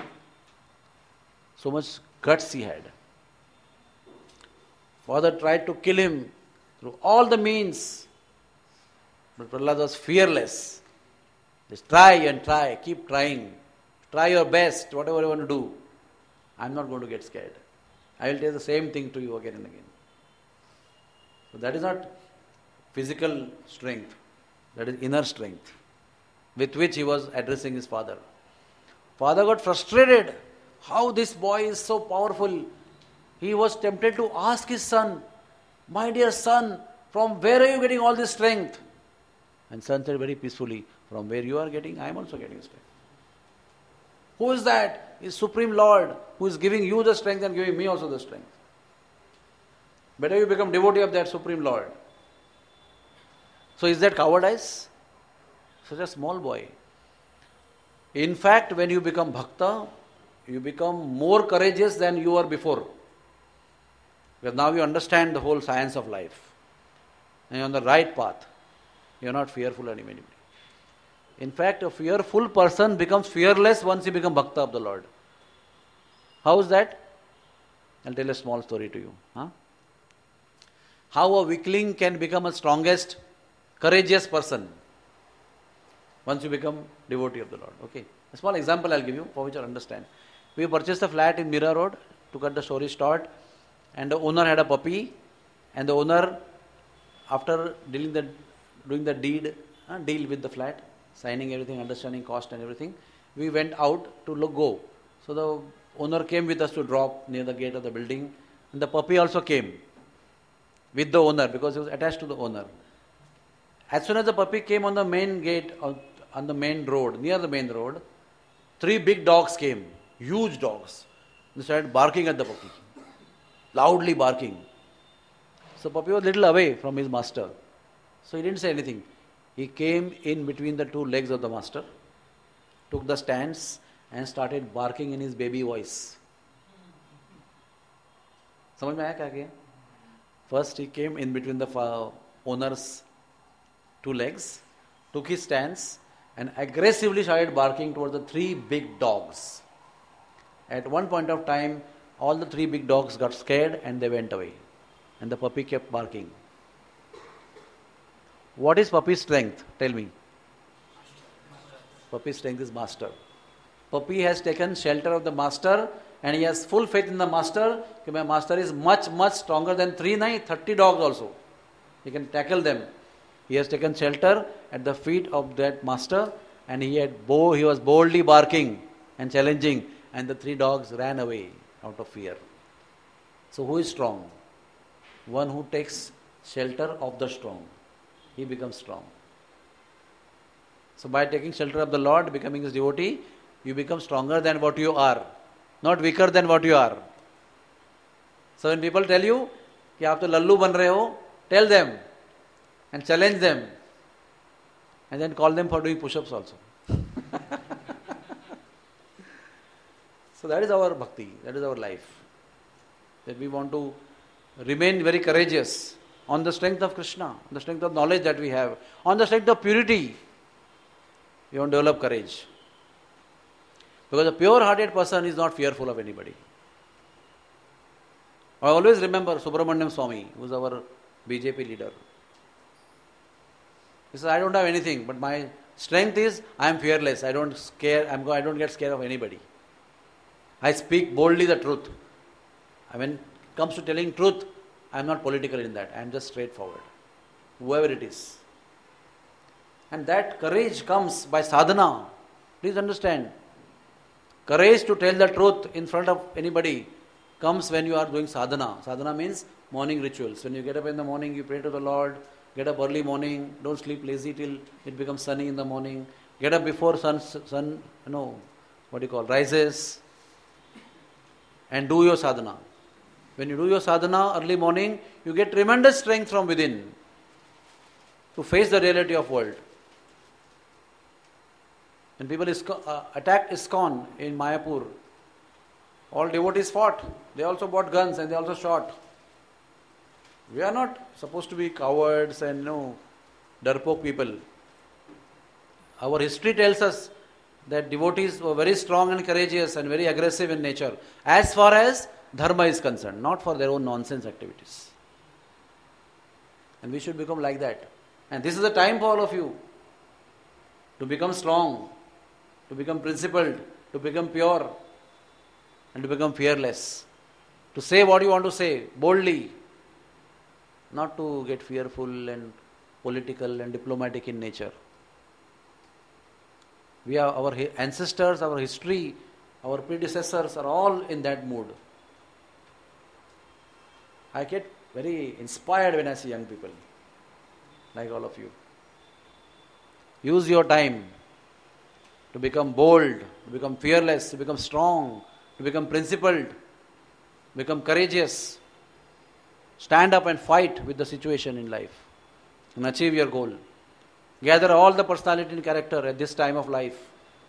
So much guts he had. Father tried to kill him through all the means. But Prahlad was fearless. Just try and try, keep trying. Try your best, whatever you want to do. I am not going to get scared. I will tell the same thing to you again and again. So that is not physical strength. That is inner strength with which he was addressing his father. Father got frustrated. How this boy is so powerful. he was tempted to ask his son, my dear son, from where are you getting all this strength? And son said very peacefully, from where you are getting, I am also getting strength. Who is that? Is Supreme Lord who is giving you the strength and giving me also the strength. Better you become devotee of that Supreme Lord. So is that cowardice? Such a small boy. In fact, when you become bhakta, you become more courageous than you were before. Because now you understand the whole science of life. And you are on the right path. You are not fearful of anybody. In fact, a fearful person becomes fearless once he becomes bhakta of the Lord. How is that? I'll tell a small story to you. Huh? How a weakling can become a strongest, courageous person once you become devotee of the Lord. Okay. A small example I'll give you for which you'll understand. We purchased a flat in Mira Road, to cut the story short, and the owner had a puppy, and the owner, after dealing the, doing the deed, uh, deal with the flat, signing everything, understanding cost and everything, we went out to look, go. So the owner came with us to drop near the gate of the building, and the puppy also came with the owner because he was attached to the owner. As soon as the puppy came on the main gate, on the main road, near the main road, three big dogs came, huge dogs. They started barking at the puppy, loudly barking. So puppy was little away from his master. So he didn't say anything. He came in between the two legs of the master, took the stance and started barking in his baby voice. समझ में आया क्या किया? First he came in between the owner's two legs, took his stance and aggressively started barking towards the three big dogs. At one point of time, all the three big dogs got scared and they went away. And the puppy kept barking. What is puppy's strength? Tell me. Puppy's strength is master. Puppy has taken shelter of the master and he has full faith in the master. Okay, my master is much, much stronger than three, nine, thirty dogs also. He can tackle them. He has taken shelter at the feet of that master and he had bo- he was boldly barking and challenging, and the three dogs ran away out of fear. So who is strong? One who takes shelter of the strong. He becomes strong. So by taking shelter of the Lord, becoming his devotee, you become stronger than what you are, not weaker than what you are. So when people tell you कि आप तो लल्लू बन रहे हो, tell them and challenge them and then call them for doing push-ups also. So that is our bhakti, that is our life. That we want to remain very courageous on the strength of Krishna, on the strength of knowledge that we have, on the strength of purity. We want to develop courage. Because a pure-hearted person is not fearful of anybody. I always remember Subramaniam Swami, who is our B J P leader. He says, I don't have anything, but my strength is I am fearless. I don't scare. I'm, I don't get scared of anybody. I speak boldly the truth. When it comes to telling truth, I am not political in that. I am just straightforward. Whoever it is. And that courage comes by sadhana. Please understand. Courage to tell the truth in front of anybody comes when you are doing sadhana. Sadhana means morning rituals. When you get up in the morning, you pray to the Lord. Get up early morning. Don't sleep lazy till it becomes sunny in the morning. Get up before sun, sun you know, what do you call, rises. And do your sadhana. When you do your sadhana early morning, you get tremendous strength from within to face the reality of world. When people isco- uh, attacked ISKCON in Mayapur, all devotees fought. They also bought guns and they also shot. We are not supposed to be cowards and you know, darpok people. Our history tells us that devotees were very strong and courageous and very aggressive in nature as far as dharma is concerned, not for their own nonsense activities. And we should become like that. And this is the time for all of you to become strong, to become principled, to become pure, and to become fearless. To say what you want to say boldly, not to get fearful and political and diplomatic in nature. We are, our ancestors, our history, our predecessors are all in that mood. I get very inspired when I see young people, like all of you. Use your time to become bold, to become fearless, to become strong, to become principled, become courageous. Stand up and fight with the situation in life and achieve your goal. Gather all the personality and character at this time of life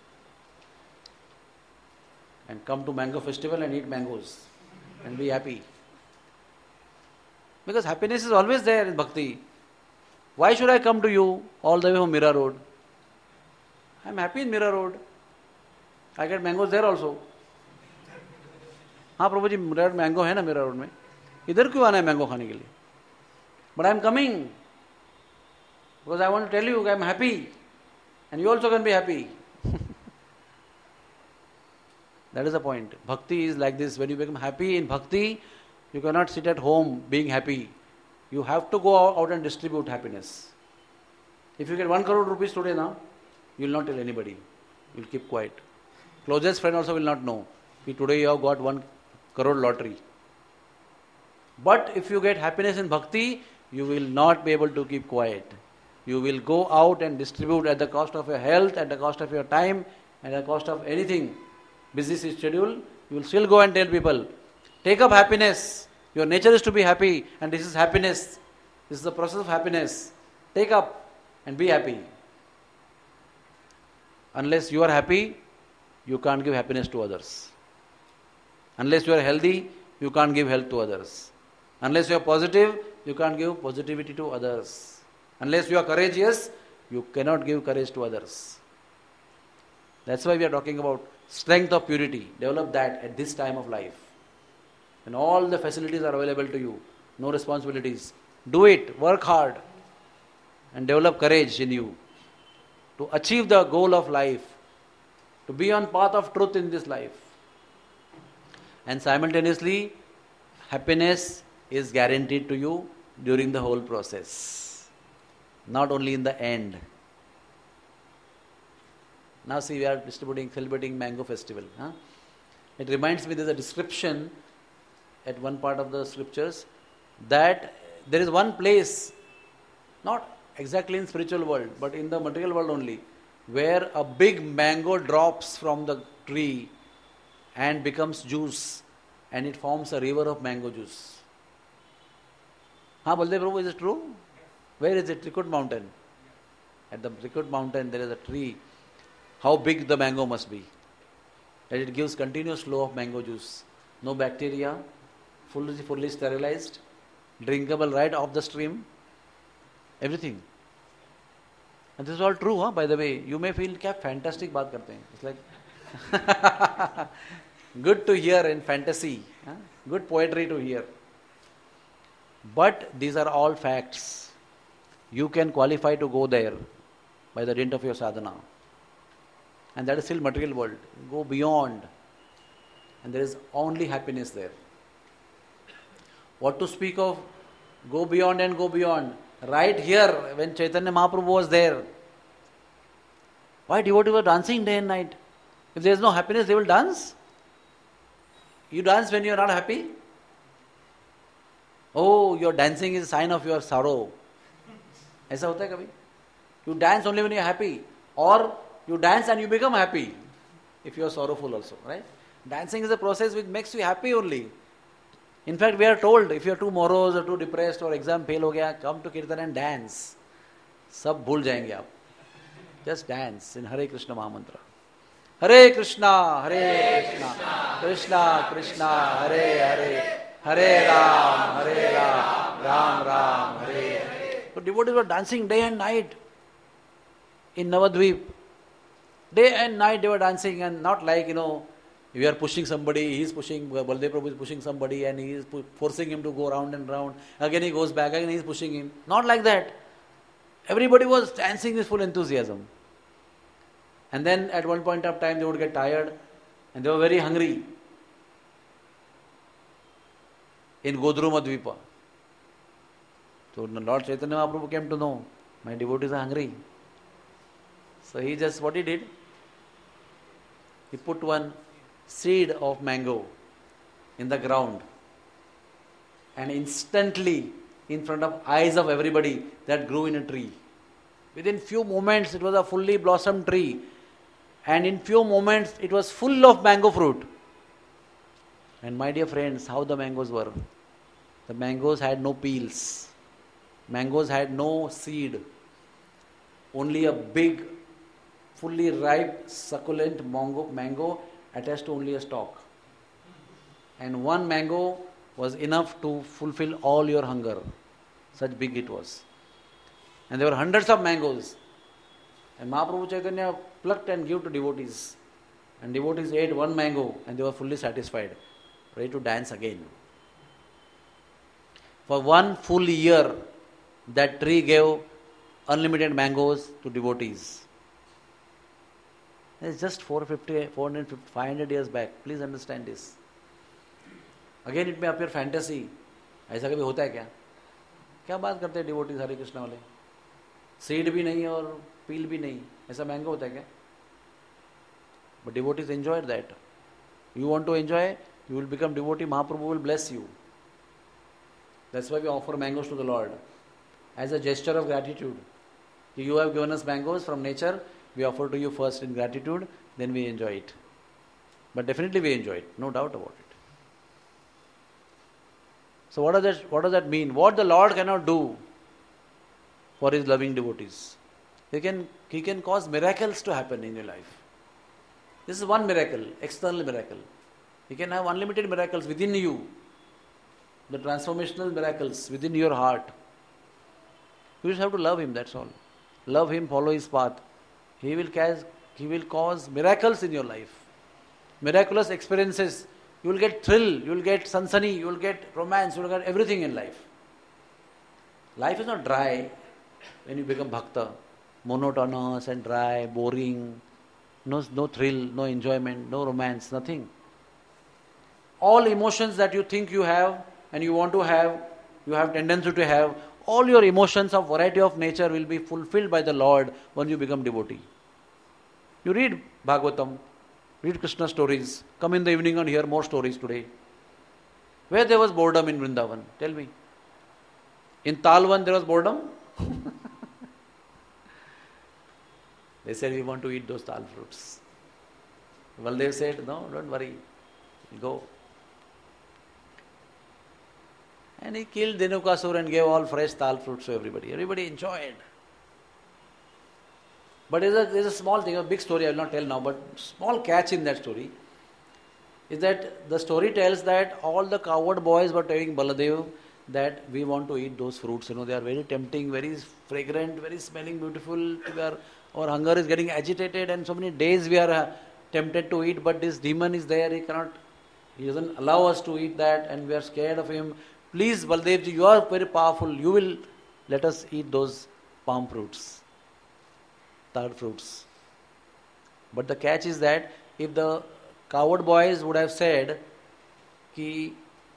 and come to Mango Festival and eat mangoes and be happy. Because happiness is always there in bhakti. Why should I come to you all the way from Mira Road? I am happy in Mira Road. I get mangoes there also. हाँ प्रभु जी मेरा mango है ना मेरा road में, इधर क्यों आना है मैंगो खाने के लिए? But I am coming because I want to tell you I am happy and you also can be happy. That is the point. Bhakti is like this. When you become happy in bhakti, you cannot sit at home being happy. You have to go out and distribute happiness. If you get one crore rupees today now, you will not tell anybody. You will keep quiet. Closest friend also will not know. Today you have got one crore lottery. But if you get happiness in bhakti, you will not be able to keep quiet. You will go out and distribute at the cost of your health, at the cost of your time, at the cost of anything. Busy schedule, you will still go and tell people, take up happiness. Your nature is to be happy and this is happiness. This is the process of happiness. Take up and be happy. Unless you are happy, you can't give happiness to others. Unless you are healthy, you can't give health to others. Unless you are positive, you can't give positivity to others. Unless you are courageous, you cannot give courage to others. That's why we are talking about strength of purity. Develop that at this time of life. When all the facilities are available to you, no responsibilities. Do it, work hard and develop courage in you to achieve the goal of life, to be on path of truth in this life. And simultaneously, happiness is guaranteed to you during the whole process, not only in the end. Now see, we are distributing, celebrating Mango Festival. Huh? It reminds me, there is a description at one part of the scriptures that there is one place, not exactly in spiritual world, but in the material world only, where a big mango drops from the tree and becomes juice and it forms a river of mango juice. Huh, Baldev Prabhu, is it true? Where is it? Trikut Mountain. At the Trikut Mountain there is a tree. How big the mango must be, that it gives continuous flow of mango juice. No bacteria, fully, fully sterilized, drinkable right off the stream, everything. And this is all true, huh? By the way. You may feel, kya fantastic baat karte hain. It's like, good to hear in fantasy, huh? Good poetry to hear. But these are all facts. You can qualify to go there by the dint of your sadhana. And that is still material world. Go beyond. And there is only happiness there. What to speak of? Go beyond and go beyond. Right here, when Chaitanya Mahaprabhu was there, why devotees were dancing day and night? If there is no happiness, they will dance. You dance when you are not happy? Oh, your dancing is a sign of your sorrow. ऐसा होता है कभी? You dance only when you are happy. Or you dance and you become happy if you are sorrowful also, right? Dancing is a process which makes you happy only. In fact, we are told, if you are too morose or too depressed or exam fail ho gaya, come to Kirtan and dance. Sab bhul jayenge aap. Just dance in Hare Krishna Mahamantra. Hare Krishna, Hare Krishna, Krishna Krishna, Hare Hare, Hare Ram, Hare Ram, Ram Ram, Hare Hare. So devotees were dancing day and night in Navadvip. Day and night they were dancing, and not like, you know, we are pushing somebody, he is pushing, Baldev Prabhu is pushing somebody and he is forcing him to go round and round. Again he goes back, again he is pushing him. Not like that. Everybody was dancing with full enthusiasm. And then at one point of time they would get tired and they were very hungry in Godruma Dvipa. So Lord Chaitanya Mahaprabhu came to know, my devotees are hungry. So he just, what he did? He put one seed of mango in the ground and instantly, in front of eyes of everybody, that grew in a tree. Within few moments, it was a fully blossomed tree. And in few moments, it was full of mango fruit. And my dear friends, how the mangoes were. The mangoes had no peels. Mangoes had no seed. Only a big, fully ripe, succulent mango, mango attached to only a stalk. And one mango was enough to fulfill all your hunger. Such big it was. And there were hundreds of mangoes. And Mahaprabhu Chaitanya plucked and gave to devotees. And devotees ate one mango and they were fully satisfied, ready to dance again. For one full year, that tree gave unlimited mangoes to devotees. It's just four hundred fifty, four hundred fifty, five hundred years back. Please understand this. Again, it may appear fantasy. ऐसा कभी होता है क्या? क्या बात करते हैं devotees हरे कृष्ण वाले? सीड भी नहीं और पील भी नहीं, ऐसा मैंगो होता है क्या? But devotees enjoyed that. You want to enjoy, you will become devotee, Mahaprabhu will bless you. That's why we offer mangoes to the Lord as a gesture of gratitude. You have given us mangoes from nature, we offer to you first in gratitude, then we enjoy it. But definitely we enjoy it, no doubt about it. So what does that, what does that mean? What the Lord cannot do for His loving devotees? He can, he can cause miracles to happen in your life. This is one miracle, external miracle. You can have unlimited miracles within you. The transformational miracles within your heart. You just have to love Him, that's all. Love Him, follow His path. He will cause, he will cause miracles in your life. Miraculous experiences. You will get thrill, you will get sansani, you will get romance, you will get everything in life. Life is not dry when you become bhakta. Monotonous and dry, boring. No, no thrill, no enjoyment, no romance, nothing. All emotions that you think you have and you want to have, you have tendency to have, all your emotions of variety of nature will be fulfilled by the Lord when you become devotee. You read Bhagavatam, read Krishna stories, come in the evening and hear more stories today. Where there was boredom in Vrindavan? Tell me. In Talwan there was boredom? They said, we want to eat those tal fruits. Baldev said, no, don't worry, go. And he killed Dhenukasur and gave all fresh tal fruits to everybody. Everybody enjoyed. But there's a, there's a small thing, a big story I will not tell now, but small catch in that story is that the story tells that all the coward boys were telling Baladev that we want to eat those fruits. You know, they are very tempting, very fragrant, very smelling beautiful. We are, our hunger is getting agitated and so many days we are uh, tempted to eat, but this demon is there, he cannot, he doesn't allow us to eat that and we are scared of him. Please Baldevji, you are very powerful, you will let us eat those palm fruits, third fruits. But the catch is that if the coward boys would have said, ki,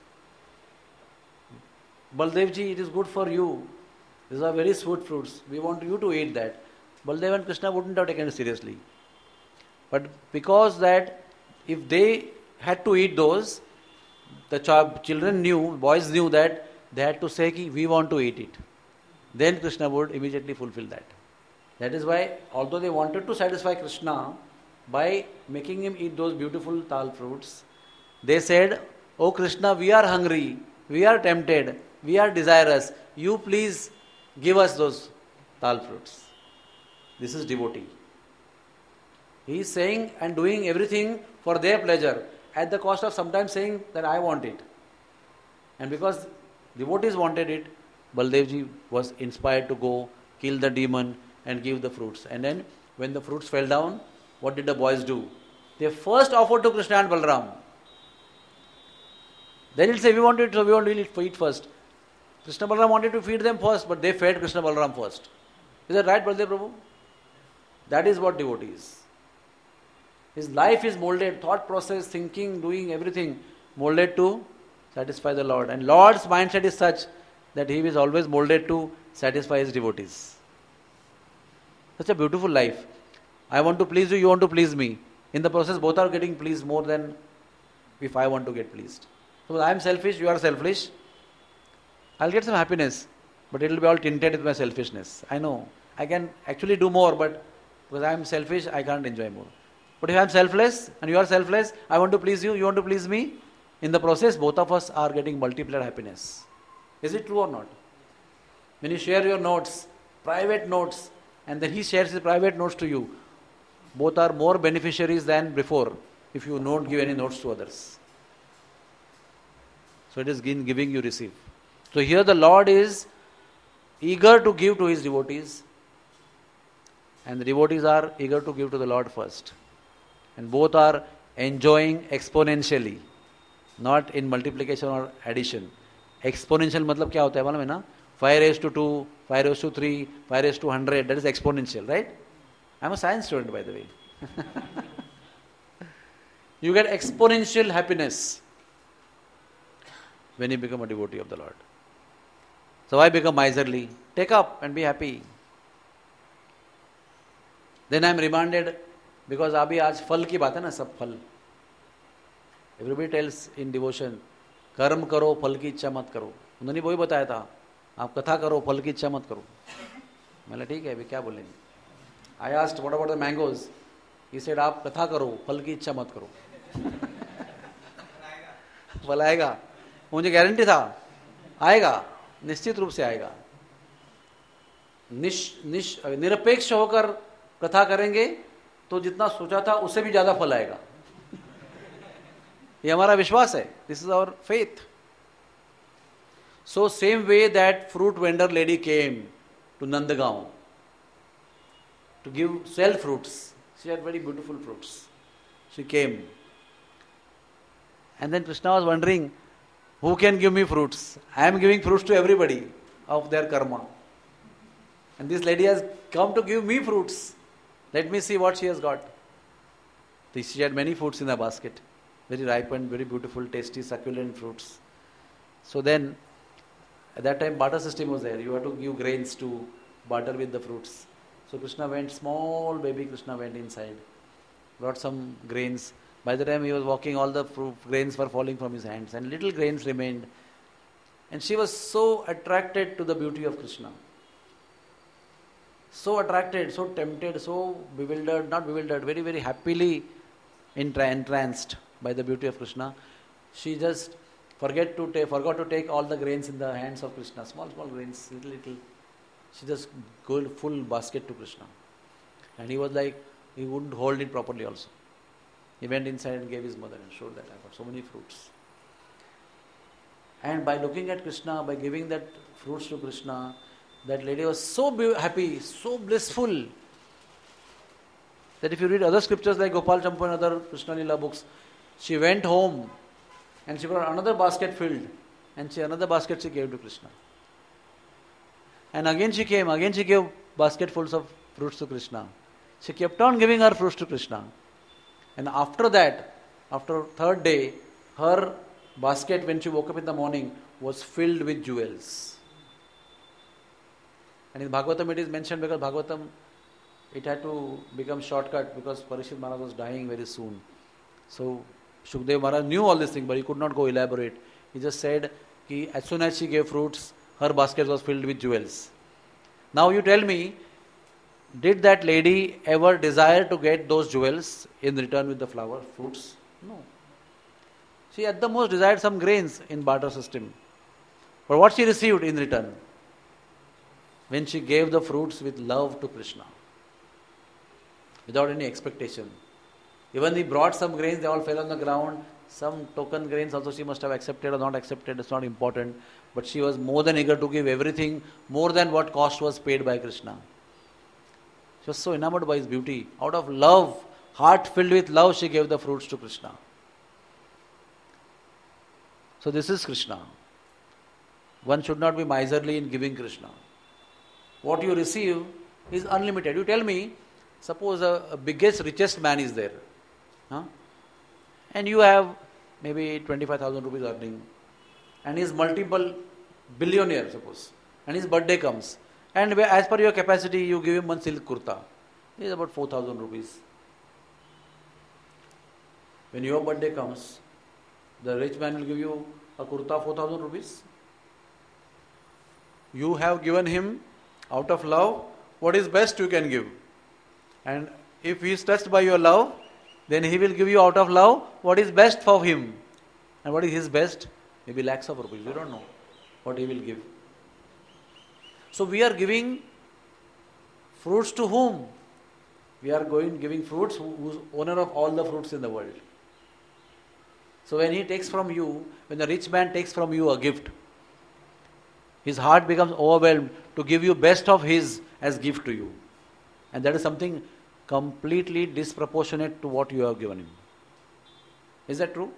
Baldevji, it is good for you, these are very sweet fruits, we want you to eat that. Baldev and Krishna wouldn't have taken it seriously. But because that if they had to eat those, the ch- children knew, boys knew that they had to say ki, we want to eat it. Then Krishna would immediately fulfill that. That is why, although they wanted to satisfy Krishna by making him eat those beautiful tal fruits, they said, oh Krishna, we are hungry, we are tempted, we are desirous, you please give us those tal fruits. This is devotee. He is saying and doing everything for their pleasure at the cost of sometimes saying that I want it. And because devotees wanted it, Baldevji was inspired to go kill the demon and give the fruits. And then when the fruits fell down, what did the boys do? They first offered to Krishna and Balaram. Then he'll say, we want it, so we want to eat first. Krishna Balaram wanted to feed them first, but they fed Krishna Balaram first. Is that right, Baldev Prabhu? That is what devotee is. His life is molded, thought process, thinking, doing everything molded to satisfy the Lord. And Lord's mindset is such that He is always molded to satisfy His devotees. Such a beautiful life. I want to please you, you want to please me. In the process, both are getting pleased more than if I want to get pleased. So I am selfish, you are selfish. I'll get some happiness, but it will be all tinted with my selfishness. I know. I can actually do more, but because I am selfish, I can't enjoy more. But if I am selfless and you are selfless, I want to please you, you want to please me, in the process, both of us are getting multiplied happiness. Is it true or not? When you share your notes, private notes, and then he shares his private notes to you, both are more beneficiaries than before if you don't give any notes to others. So it is giving, you receive. So here the Lord is eager to give to his devotees, and the devotees are eager to give to the Lord first. And both are enjoying exponentially, not in multiplication or addition. Exponential मतलब क्या होता है मालूम है ना? five raised to two, five raised to three, five raised to one hundred, that is exponential, right? I am a science student, by the way. You get exponential happiness when you become a devotee of the Lord. So why become miserly? Take up and be happy. Then I am reminded, because अभी आज फल की बात है ना, सब फल. Everybody tells in devotion, कर्म करो, फल की इच्छा मत करो. उन्होंने वही बताया था, आप कथा करो, फल की इच्छा मत करो. मैंने ठीक है, अभी क्या बोलेंगे? I asked, what about the mangoes? He said, आप कथा करो, फल की इच्छा मत करो. फल आएगा, मुझे गारंटी था, आएगा, निश्चित रूप से आएगा. निश निश निरपेक्ष होकर कथा करेंगे तो जितना सोचा था उससे भी ज्यादा फल आएगा. ये हमारा विश्वास है. This is our faith. So same way that fruit vendor lady came to Nandgaon to give, sell fruits. She had very beautiful fruits. She came. And then Krishna was wondering, who can give me fruits? I am giving fruits to everybody of their karma. And this lady has come to give me fruits. Let me see what she has got. She had many fruits in the basket. Very ripened, very beautiful, tasty, succulent fruits. So then, at that time, barter system was there. You had to give grains to barter with the fruits. So Krishna went, small baby Krishna went inside, brought some grains. By the time he was walking, all the fruit, grains were falling from his hands and little grains remained. And she was so attracted to the beauty of Krishna. So attracted, so tempted, so bewildered, not bewildered, very, very happily entra- entranced by the beauty of Krishna. She just forget to ta- forgot to take all the grains in the hands of Krishna, small, small grains, little, little. She just gave full basket to Krishna. And he was like, he wouldn't hold it properly also. He went inside and gave his mother and showed that I got so many fruits. And by looking at Krishna, by giving that fruits to Krishna, that lady was so be- happy, so blissful, that if you read other scriptures like Gopal Champu and other Krishna Lila books, she went home and she got another basket filled, and she another basket she gave to Krishna. And again she came, again she gave basketfuls of fruits to Krishna. She kept on giving her fruits to Krishna. And after that, after third day, her basket when she woke up in the morning was filled with jewels. And in Bhagavatam it is mentioned because Bhagavatam, it had to become shortcut because Parikshit Maharaj was dying very soon. So Shukdev Maharaj knew all these things, but he could not go elaborate. He just said, ki, as soon as she gave fruits, her basket was filled with jewels. Now you tell me, did that lady ever desire to get those jewels in return with the flower, fruits? No. She at the most desired some grains in barter system. But what she received in return? When she gave the fruits with love to Krishna, without any expectation. Even he brought some grains, they all fell on the ground. Some token grains also she must have accepted or not accepted, it's not important. But she was more than eager to give everything, more than what cost was paid by Krishna. She was so enamored by his beauty. Out of love, heart filled with love, she gave the fruits to Krishna. So this is Krishna. One should not be miserly in giving Krishna. What you receive is unlimited. You tell me, suppose a, a biggest, richest man is there. Huh? And you have maybe twenty-five thousand rupees earning. And he is multiple billionaire, suppose. And his birthday comes. And as per your capacity, you give him one silk kurta. It is about four thousand rupees. When your birthday comes, the rich man will give you a kurta four thousand rupees. You have given him out of love what is best you can give. And if he is touched by your love, then he will give you out of love what is best for him. And what is his best? Maybe lakhs of rupees. We don't know what he will give. So we are giving fruits to whom? We are going giving fruits who is owner of all the fruits in the world. So when he takes from you, when the rich man takes from you a gift, his heart becomes overwhelmed to give you best of his as gift to you. And that is something completely disproportionate to what you have given him. Is that true?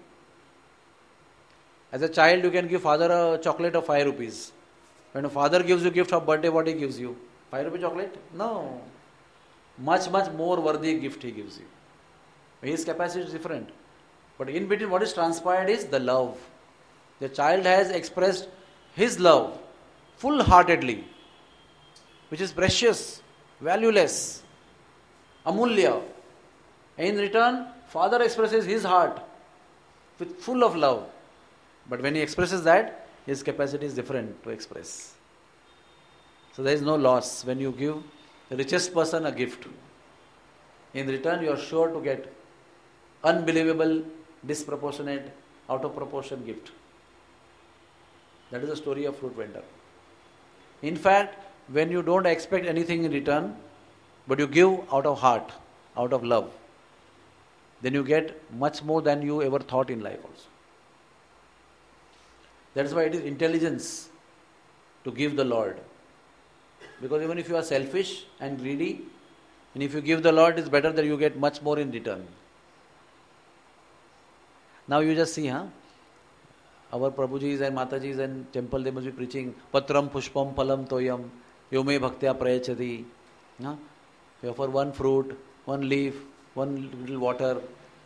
As a child, you can give father a chocolate of five rupees. When a father gives you gift of birthday, what he gives you? Five rupee chocolate? No. Much, much more worthy gift he gives you. His capacity is different. But in between, what is transpired is the love. The child has expressed his love full-heartedly, which is precious, valueless, amulya. In return, father expresses his heart with full of love. But when he expresses that, his capacity is different to express. So there is no loss when you give the richest person a gift. In return, you are sure to get unbelievable, disproportionate, out of proportion gift. That is the story of fruit vendor. In fact, when you don't expect anything in return, but you give out of heart, out of love, then you get much more than you ever thought in life also. That is why it is intelligence to give the Lord. Because even if you are selfish and greedy, and if you give the Lord, it's better that you get much more in return. Now you just see, huh? Our Prabhujis and Matajis and temple, they must be preaching Patram Pushpam Phalam Toyam Yome Bhaktya Prayachati. Huh? You offer one fruit, one leaf, one little water.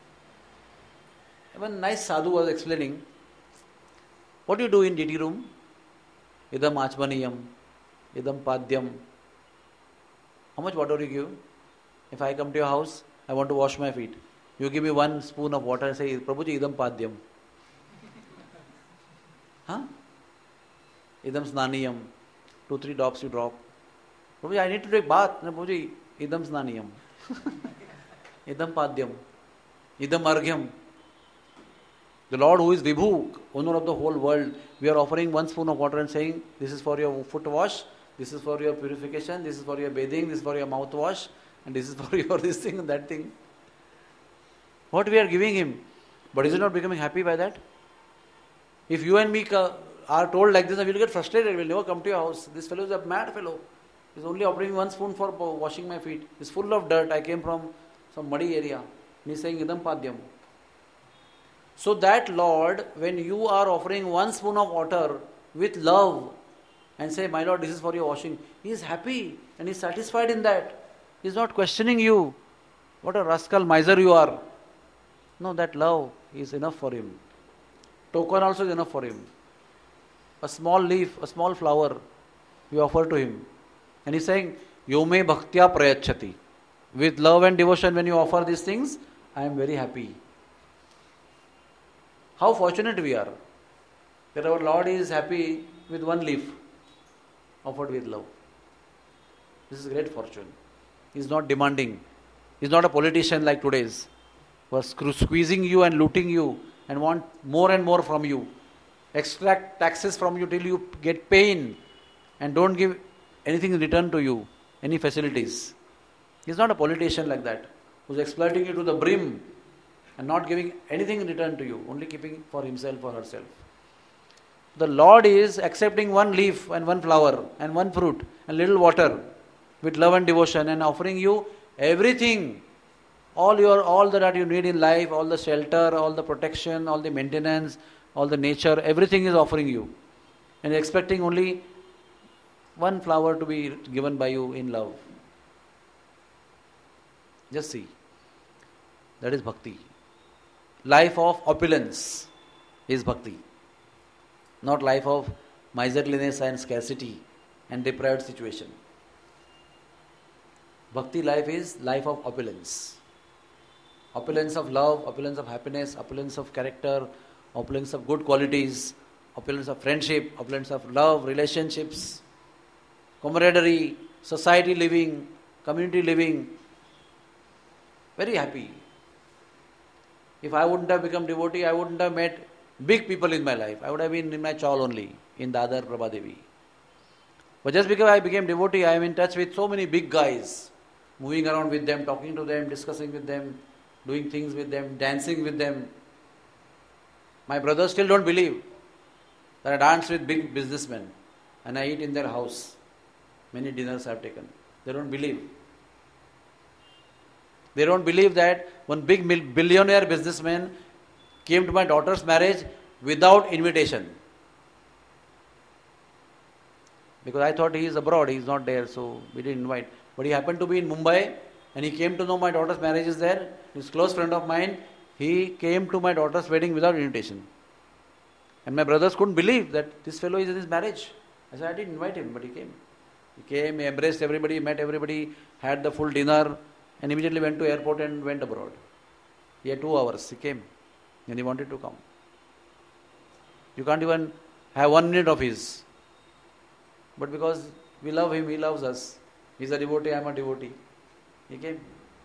Even nice sadhu was explaining, what do you do in D T room? Idam Achmaniyam, Idam Padyam. How much water you give? If I come to your house, I want to wash my feet. You give me one spoon of water and say, Prabhuji, Idam Padyam. Huh? Idam Snaniyam. Two, three drops you drop. Prabhuji, I need to take bath. No, Prabhuji, Idam Snaniyam. Idam Padyam. Idam Arghyam. The Lord who is Vibhu, owner of the whole world, we are offering one spoon of water and saying, this is for your foot wash, this is for your purification, this is for your bathing, this is for your mouth wash, and this is for your this thing and that thing. What we are giving him, but is he not becoming happy by that? If you and me are told like this, we will get frustrated, we will never come to your house. This fellow is a mad fellow. He is only offering one spoon for washing my feet. He is full of dirt. I came from some muddy area. And he is saying, Idam Padyam. So that Lord, when you are offering one spoon of water with love and say, my Lord, this is for your washing, he is happy and he is satisfied in that. He is not questioning you. What a rascal miser you are. No, that love is enough for him. Token also is enough for him. A small leaf, a small flower, we offer to him. And he is saying, Yome Bhaktya Prayachati. With love and devotion, when you offer these things, I am very happy. How fortunate we are that our Lord is happy with one leaf offered with love. This is great fortune. He is not demanding. He is not a politician like today's, who are squeezing you and looting you and want more and more from you. Extract taxes from you till you get pain and don't give anything in return to you, any facilities. He is not a politician like that, who is exploiting you to the brim and not giving anything in return to you, only keeping for himself or herself. The Lord is accepting one leaf and one flower and one fruit and little water with love and devotion and offering you everything, all your all that you need in life, all the shelter, all the protection, all the maintenance, all the nature, everything is offering you. And expecting only one flower to be given by you in love. Just see. That is bhakti. Life of opulence is bhakti. Not life of miserliness and scarcity and deprived situation. Bhakti life is life of opulence. Opulence of love, opulence of happiness, opulence of character, opulence of good qualities, opulence of friendship, opulence of love, relationships, camaraderie, society living, community living. Very happy. If I wouldn't have become devotee, I wouldn't have met big people in my life. I would have been in my chawl only, in Dadar Prabhadevi. But just because I became devotee, I am in touch with so many big guys, moving around with them, talking to them, discussing with them, doing things with them, dancing with them. My brothers still don't believe that I dance with big businessmen and I eat in their house. Many dinners I have taken. They don't believe. They don't believe that one big mil- billionaire businessman came to my daughter's marriage without invitation. Because I thought he is abroad, he is not there, so we didn't invite. But he happened to be in Mumbai and he came to know my daughter's marriage is there. He's a close friend of mine. He came to my daughter's wedding without invitation. And my brothers couldn't believe that this fellow is in his marriage. I said, I didn't invite him, but he came. He came, he embraced everybody, met everybody, had the full dinner, and immediately went to airport and went abroad. He had two hours. He came and he wanted to come. You can't even have one minute of his. But because we love him, he loves us. He's a devotee, I am a devotee. He came.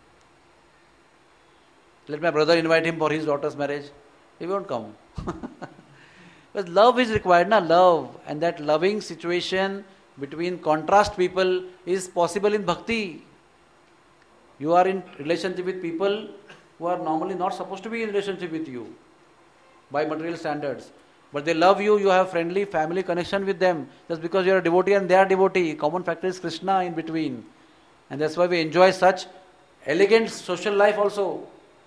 Let my brother invite him for his daughter's marriage. He won't come. Because love is required, na? Love. And that loving situation between contrast people is possible in bhakti. You are in relationship with people who are normally not supposed to be in relationship with you by material standards. But they love you, you have friendly family connection with them. Just because you are a devotee and they are devotee. Common factor is Krishna in between. And that's why we enjoy such elegant social life also.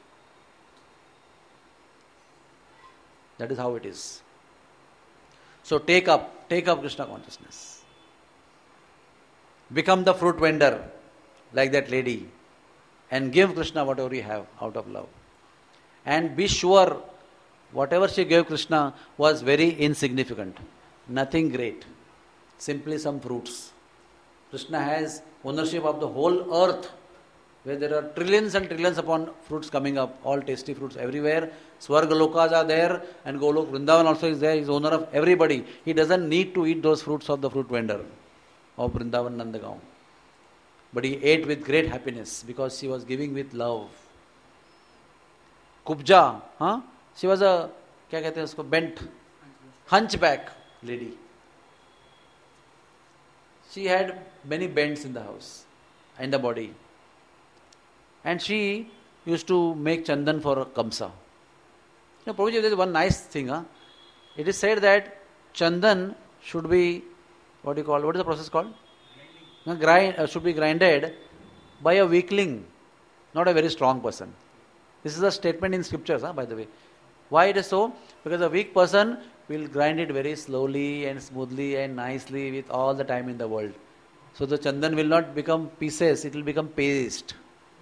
That is how it is. So take up, take up Krishna consciousness. Become the fruit vendor like that lady and give Krishna whatever you have out of love. And be sure whatever she gave Krishna was very insignificant, nothing great, simply some fruits. Krishna has ownership of the whole earth where there are trillions and trillions upon fruits coming up, all tasty fruits everywhere. Swarga Lokas are there and Golok Vrindavan also is there. He is owner of everybody. He doesn't need to eat those fruits of the fruit vendor of Vrindavan Nandagaon. But he ate with great happiness because she was giving with love. Kubja, huh? She was a, क्या कहते हैं उसको, bent, hunchback lady. She had many bends in the house, in the body. And she used to make chandan for Kamsa. You know, Prabhuji, there is one nice thing. Huh? It is said that chandan should be, what do you call, what is the process called? No, grind, uh, should be grinded by a weakling, not a very strong person. This is a statement in scriptures, huh, by the way. Why it is so? Because a weak person will grind it very slowly and smoothly and nicely with all the time in the world. So the chandan will not become pieces, it will become paste.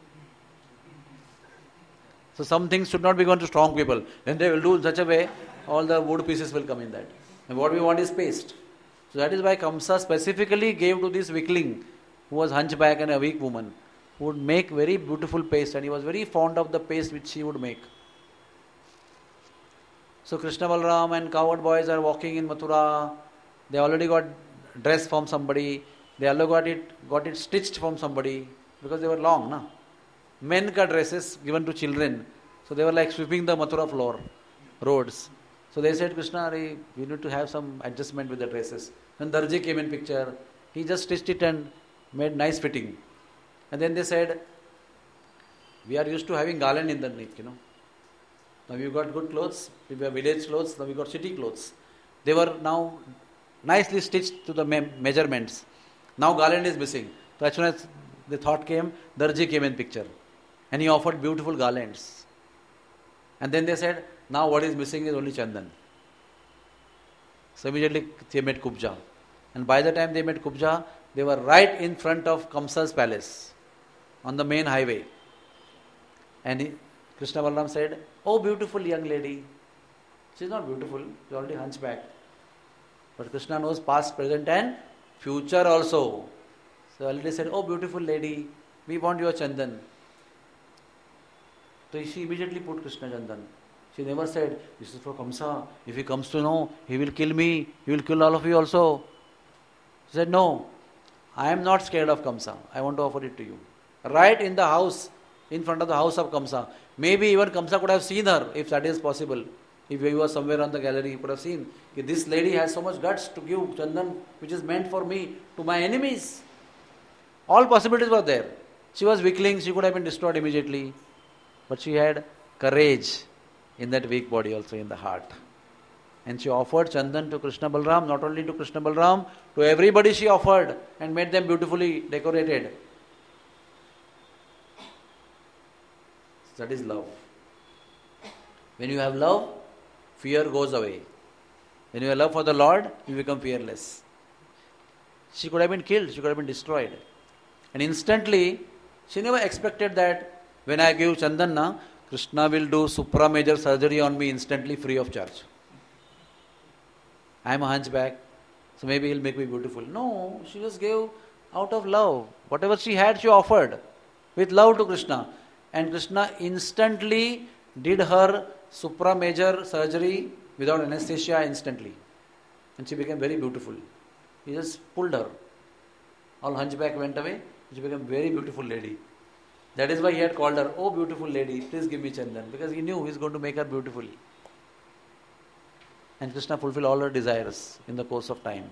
So some things should not be given to strong people. Then they will do in such a way, all the wood pieces will come in that. And what we want is paste. So that is why Kamsa specifically gave to this weakling, who was hunchback and a weak woman, who would make very beautiful paste, and he was very fond of the paste which she would make. So Krishna Balram and cowherd boys are walking in Mathura. They already got dress from somebody. They already got it, got it stitched from somebody because they were long, na? Men ka dresses given to children. So they were like sweeping the Mathura floor, roads. So they said, Krishna, we need to have some adjustment with the dresses. Then Darji came in picture. He just stitched it and made nice fitting. And then they said, we are used to having garland in the neck, you know. Now you got good clothes, we have village clothes, now we got city clothes. They were now nicely stitched to the me- measurements. Now garland is missing. So as soon as the thought came, Darji came in picture. And he offered beautiful garlands. And then they said, now what is missing is only chandan. So immediately they made Kubja. And by the time they made Kubja, they were right in front of Kamsa's palace, on the main highway. And he, Krishna Balram said, oh beautiful young lady. She is not beautiful, she is already hunchback. But Krishna knows past, present and future also. So already said, oh beautiful lady, we want your chandan. So she immediately put Krishna chandan. She never said, this is for Kamsa. If he comes to know, he will kill me. He will kill all of you also. She said, no. I am not scared of Kamsa. I want to offer it to you. Right in the house, in front of the house of Kamsa. Maybe even Kamsa could have seen her, if that is possible. If he was somewhere on the gallery, he could have seen, this lady has so much guts to give Chandan, which is meant for me, to my enemies. All possibilities were there. She was weakling, she could have been destroyed immediately. But she had courage in that weak body also, in the heart. And she offered Chandan to Krishna Balram, not only to Krishna Balram, to everybody she offered and made them beautifully decorated. That is love. When you have love, fear goes away. When you have love for the Lord, you become fearless. She could have been killed, she could have been destroyed. And instantly, she never expected that when I give Chandan, Krishna will do supra major surgery on me instantly free of charge. I am a hunchback, so maybe he'll make me beautiful. No, she just gave out of love. Whatever she had, she offered with love to Krishna. And Krishna instantly did her supra major surgery without anesthesia instantly. And she became very beautiful. He just pulled her. All hunchback went away. She became a very beautiful lady. That is why he had called her, oh beautiful lady, please give me Chandan. Because he knew he was going to make her beautiful. And Krishna fulfilled all her desires in the course of time.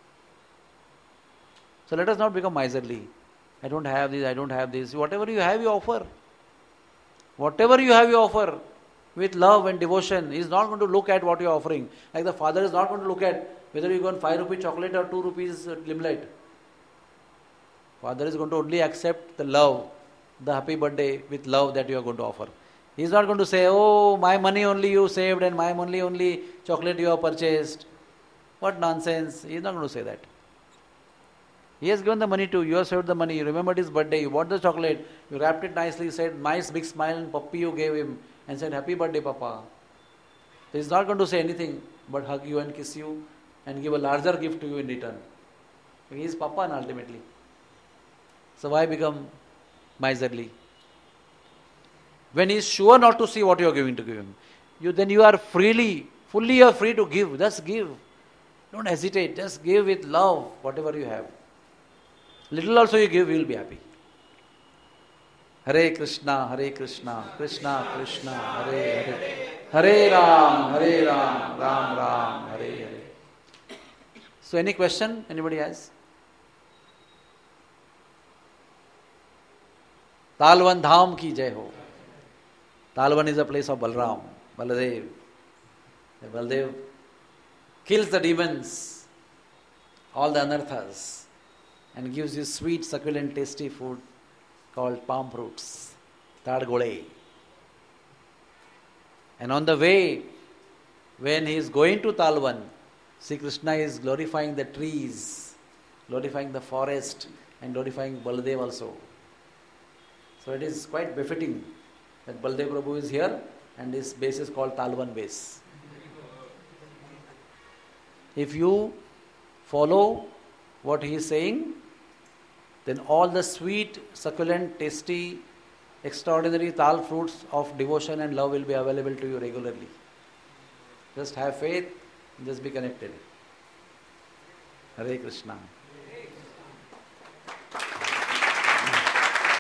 So let us not become miserly. I don't have this, I don't have this. Whatever you have, you offer. Whatever you have, you offer. With love and devotion. He is not going to look at what you are offering. Like the father is not going to look at whether you got five rupee chocolate or two rupees limelight. Father is going to only accept the love, the happy birthday with love that you are going to offer. He is not going to say, oh, my money only you saved and my money only chocolate you have purchased. What nonsense. He is not going to say that. He has given the money to you, you have saved the money, you remembered his birthday, you bought the chocolate, you wrapped it nicely, said, nice big smile and puppy you gave him and said, happy birthday, Papa. So he is not going to say anything but hug you and kiss you and give a larger gift to you in return. He is Papa ultimately. So why become miserly? When he is sure not to see what you are giving to give him, you then you are freely, fully you are free to give. Just give. Don't hesitate. Just give with love whatever you have. Little also you give, you will be happy. Hare Krishna, Hare Krishna, Krishna Krishna, Hare Hare, Hare Ram, Hare Ram, Ram Ram, Hare Hare. So any question anybody has? Talwan Dham ki jai ho. Talwan is a place of Balram, Baladev. Baladev kills the demons, all the anarthas, and gives you sweet, succulent, tasty food called palm fruits, Tadgole. And on the way, when he is going to Talwan, Sri Krishna is glorifying the trees, glorifying the forest, and glorifying Baladev also. So it is quite befitting that Baladev Prabhu is here and his base is called Talwan base. If you follow what he is saying, then all the sweet, succulent, tasty, extraordinary tal fruits of devotion and love will be available to you regularly. Just have faith, just be connected. Hare Krishna.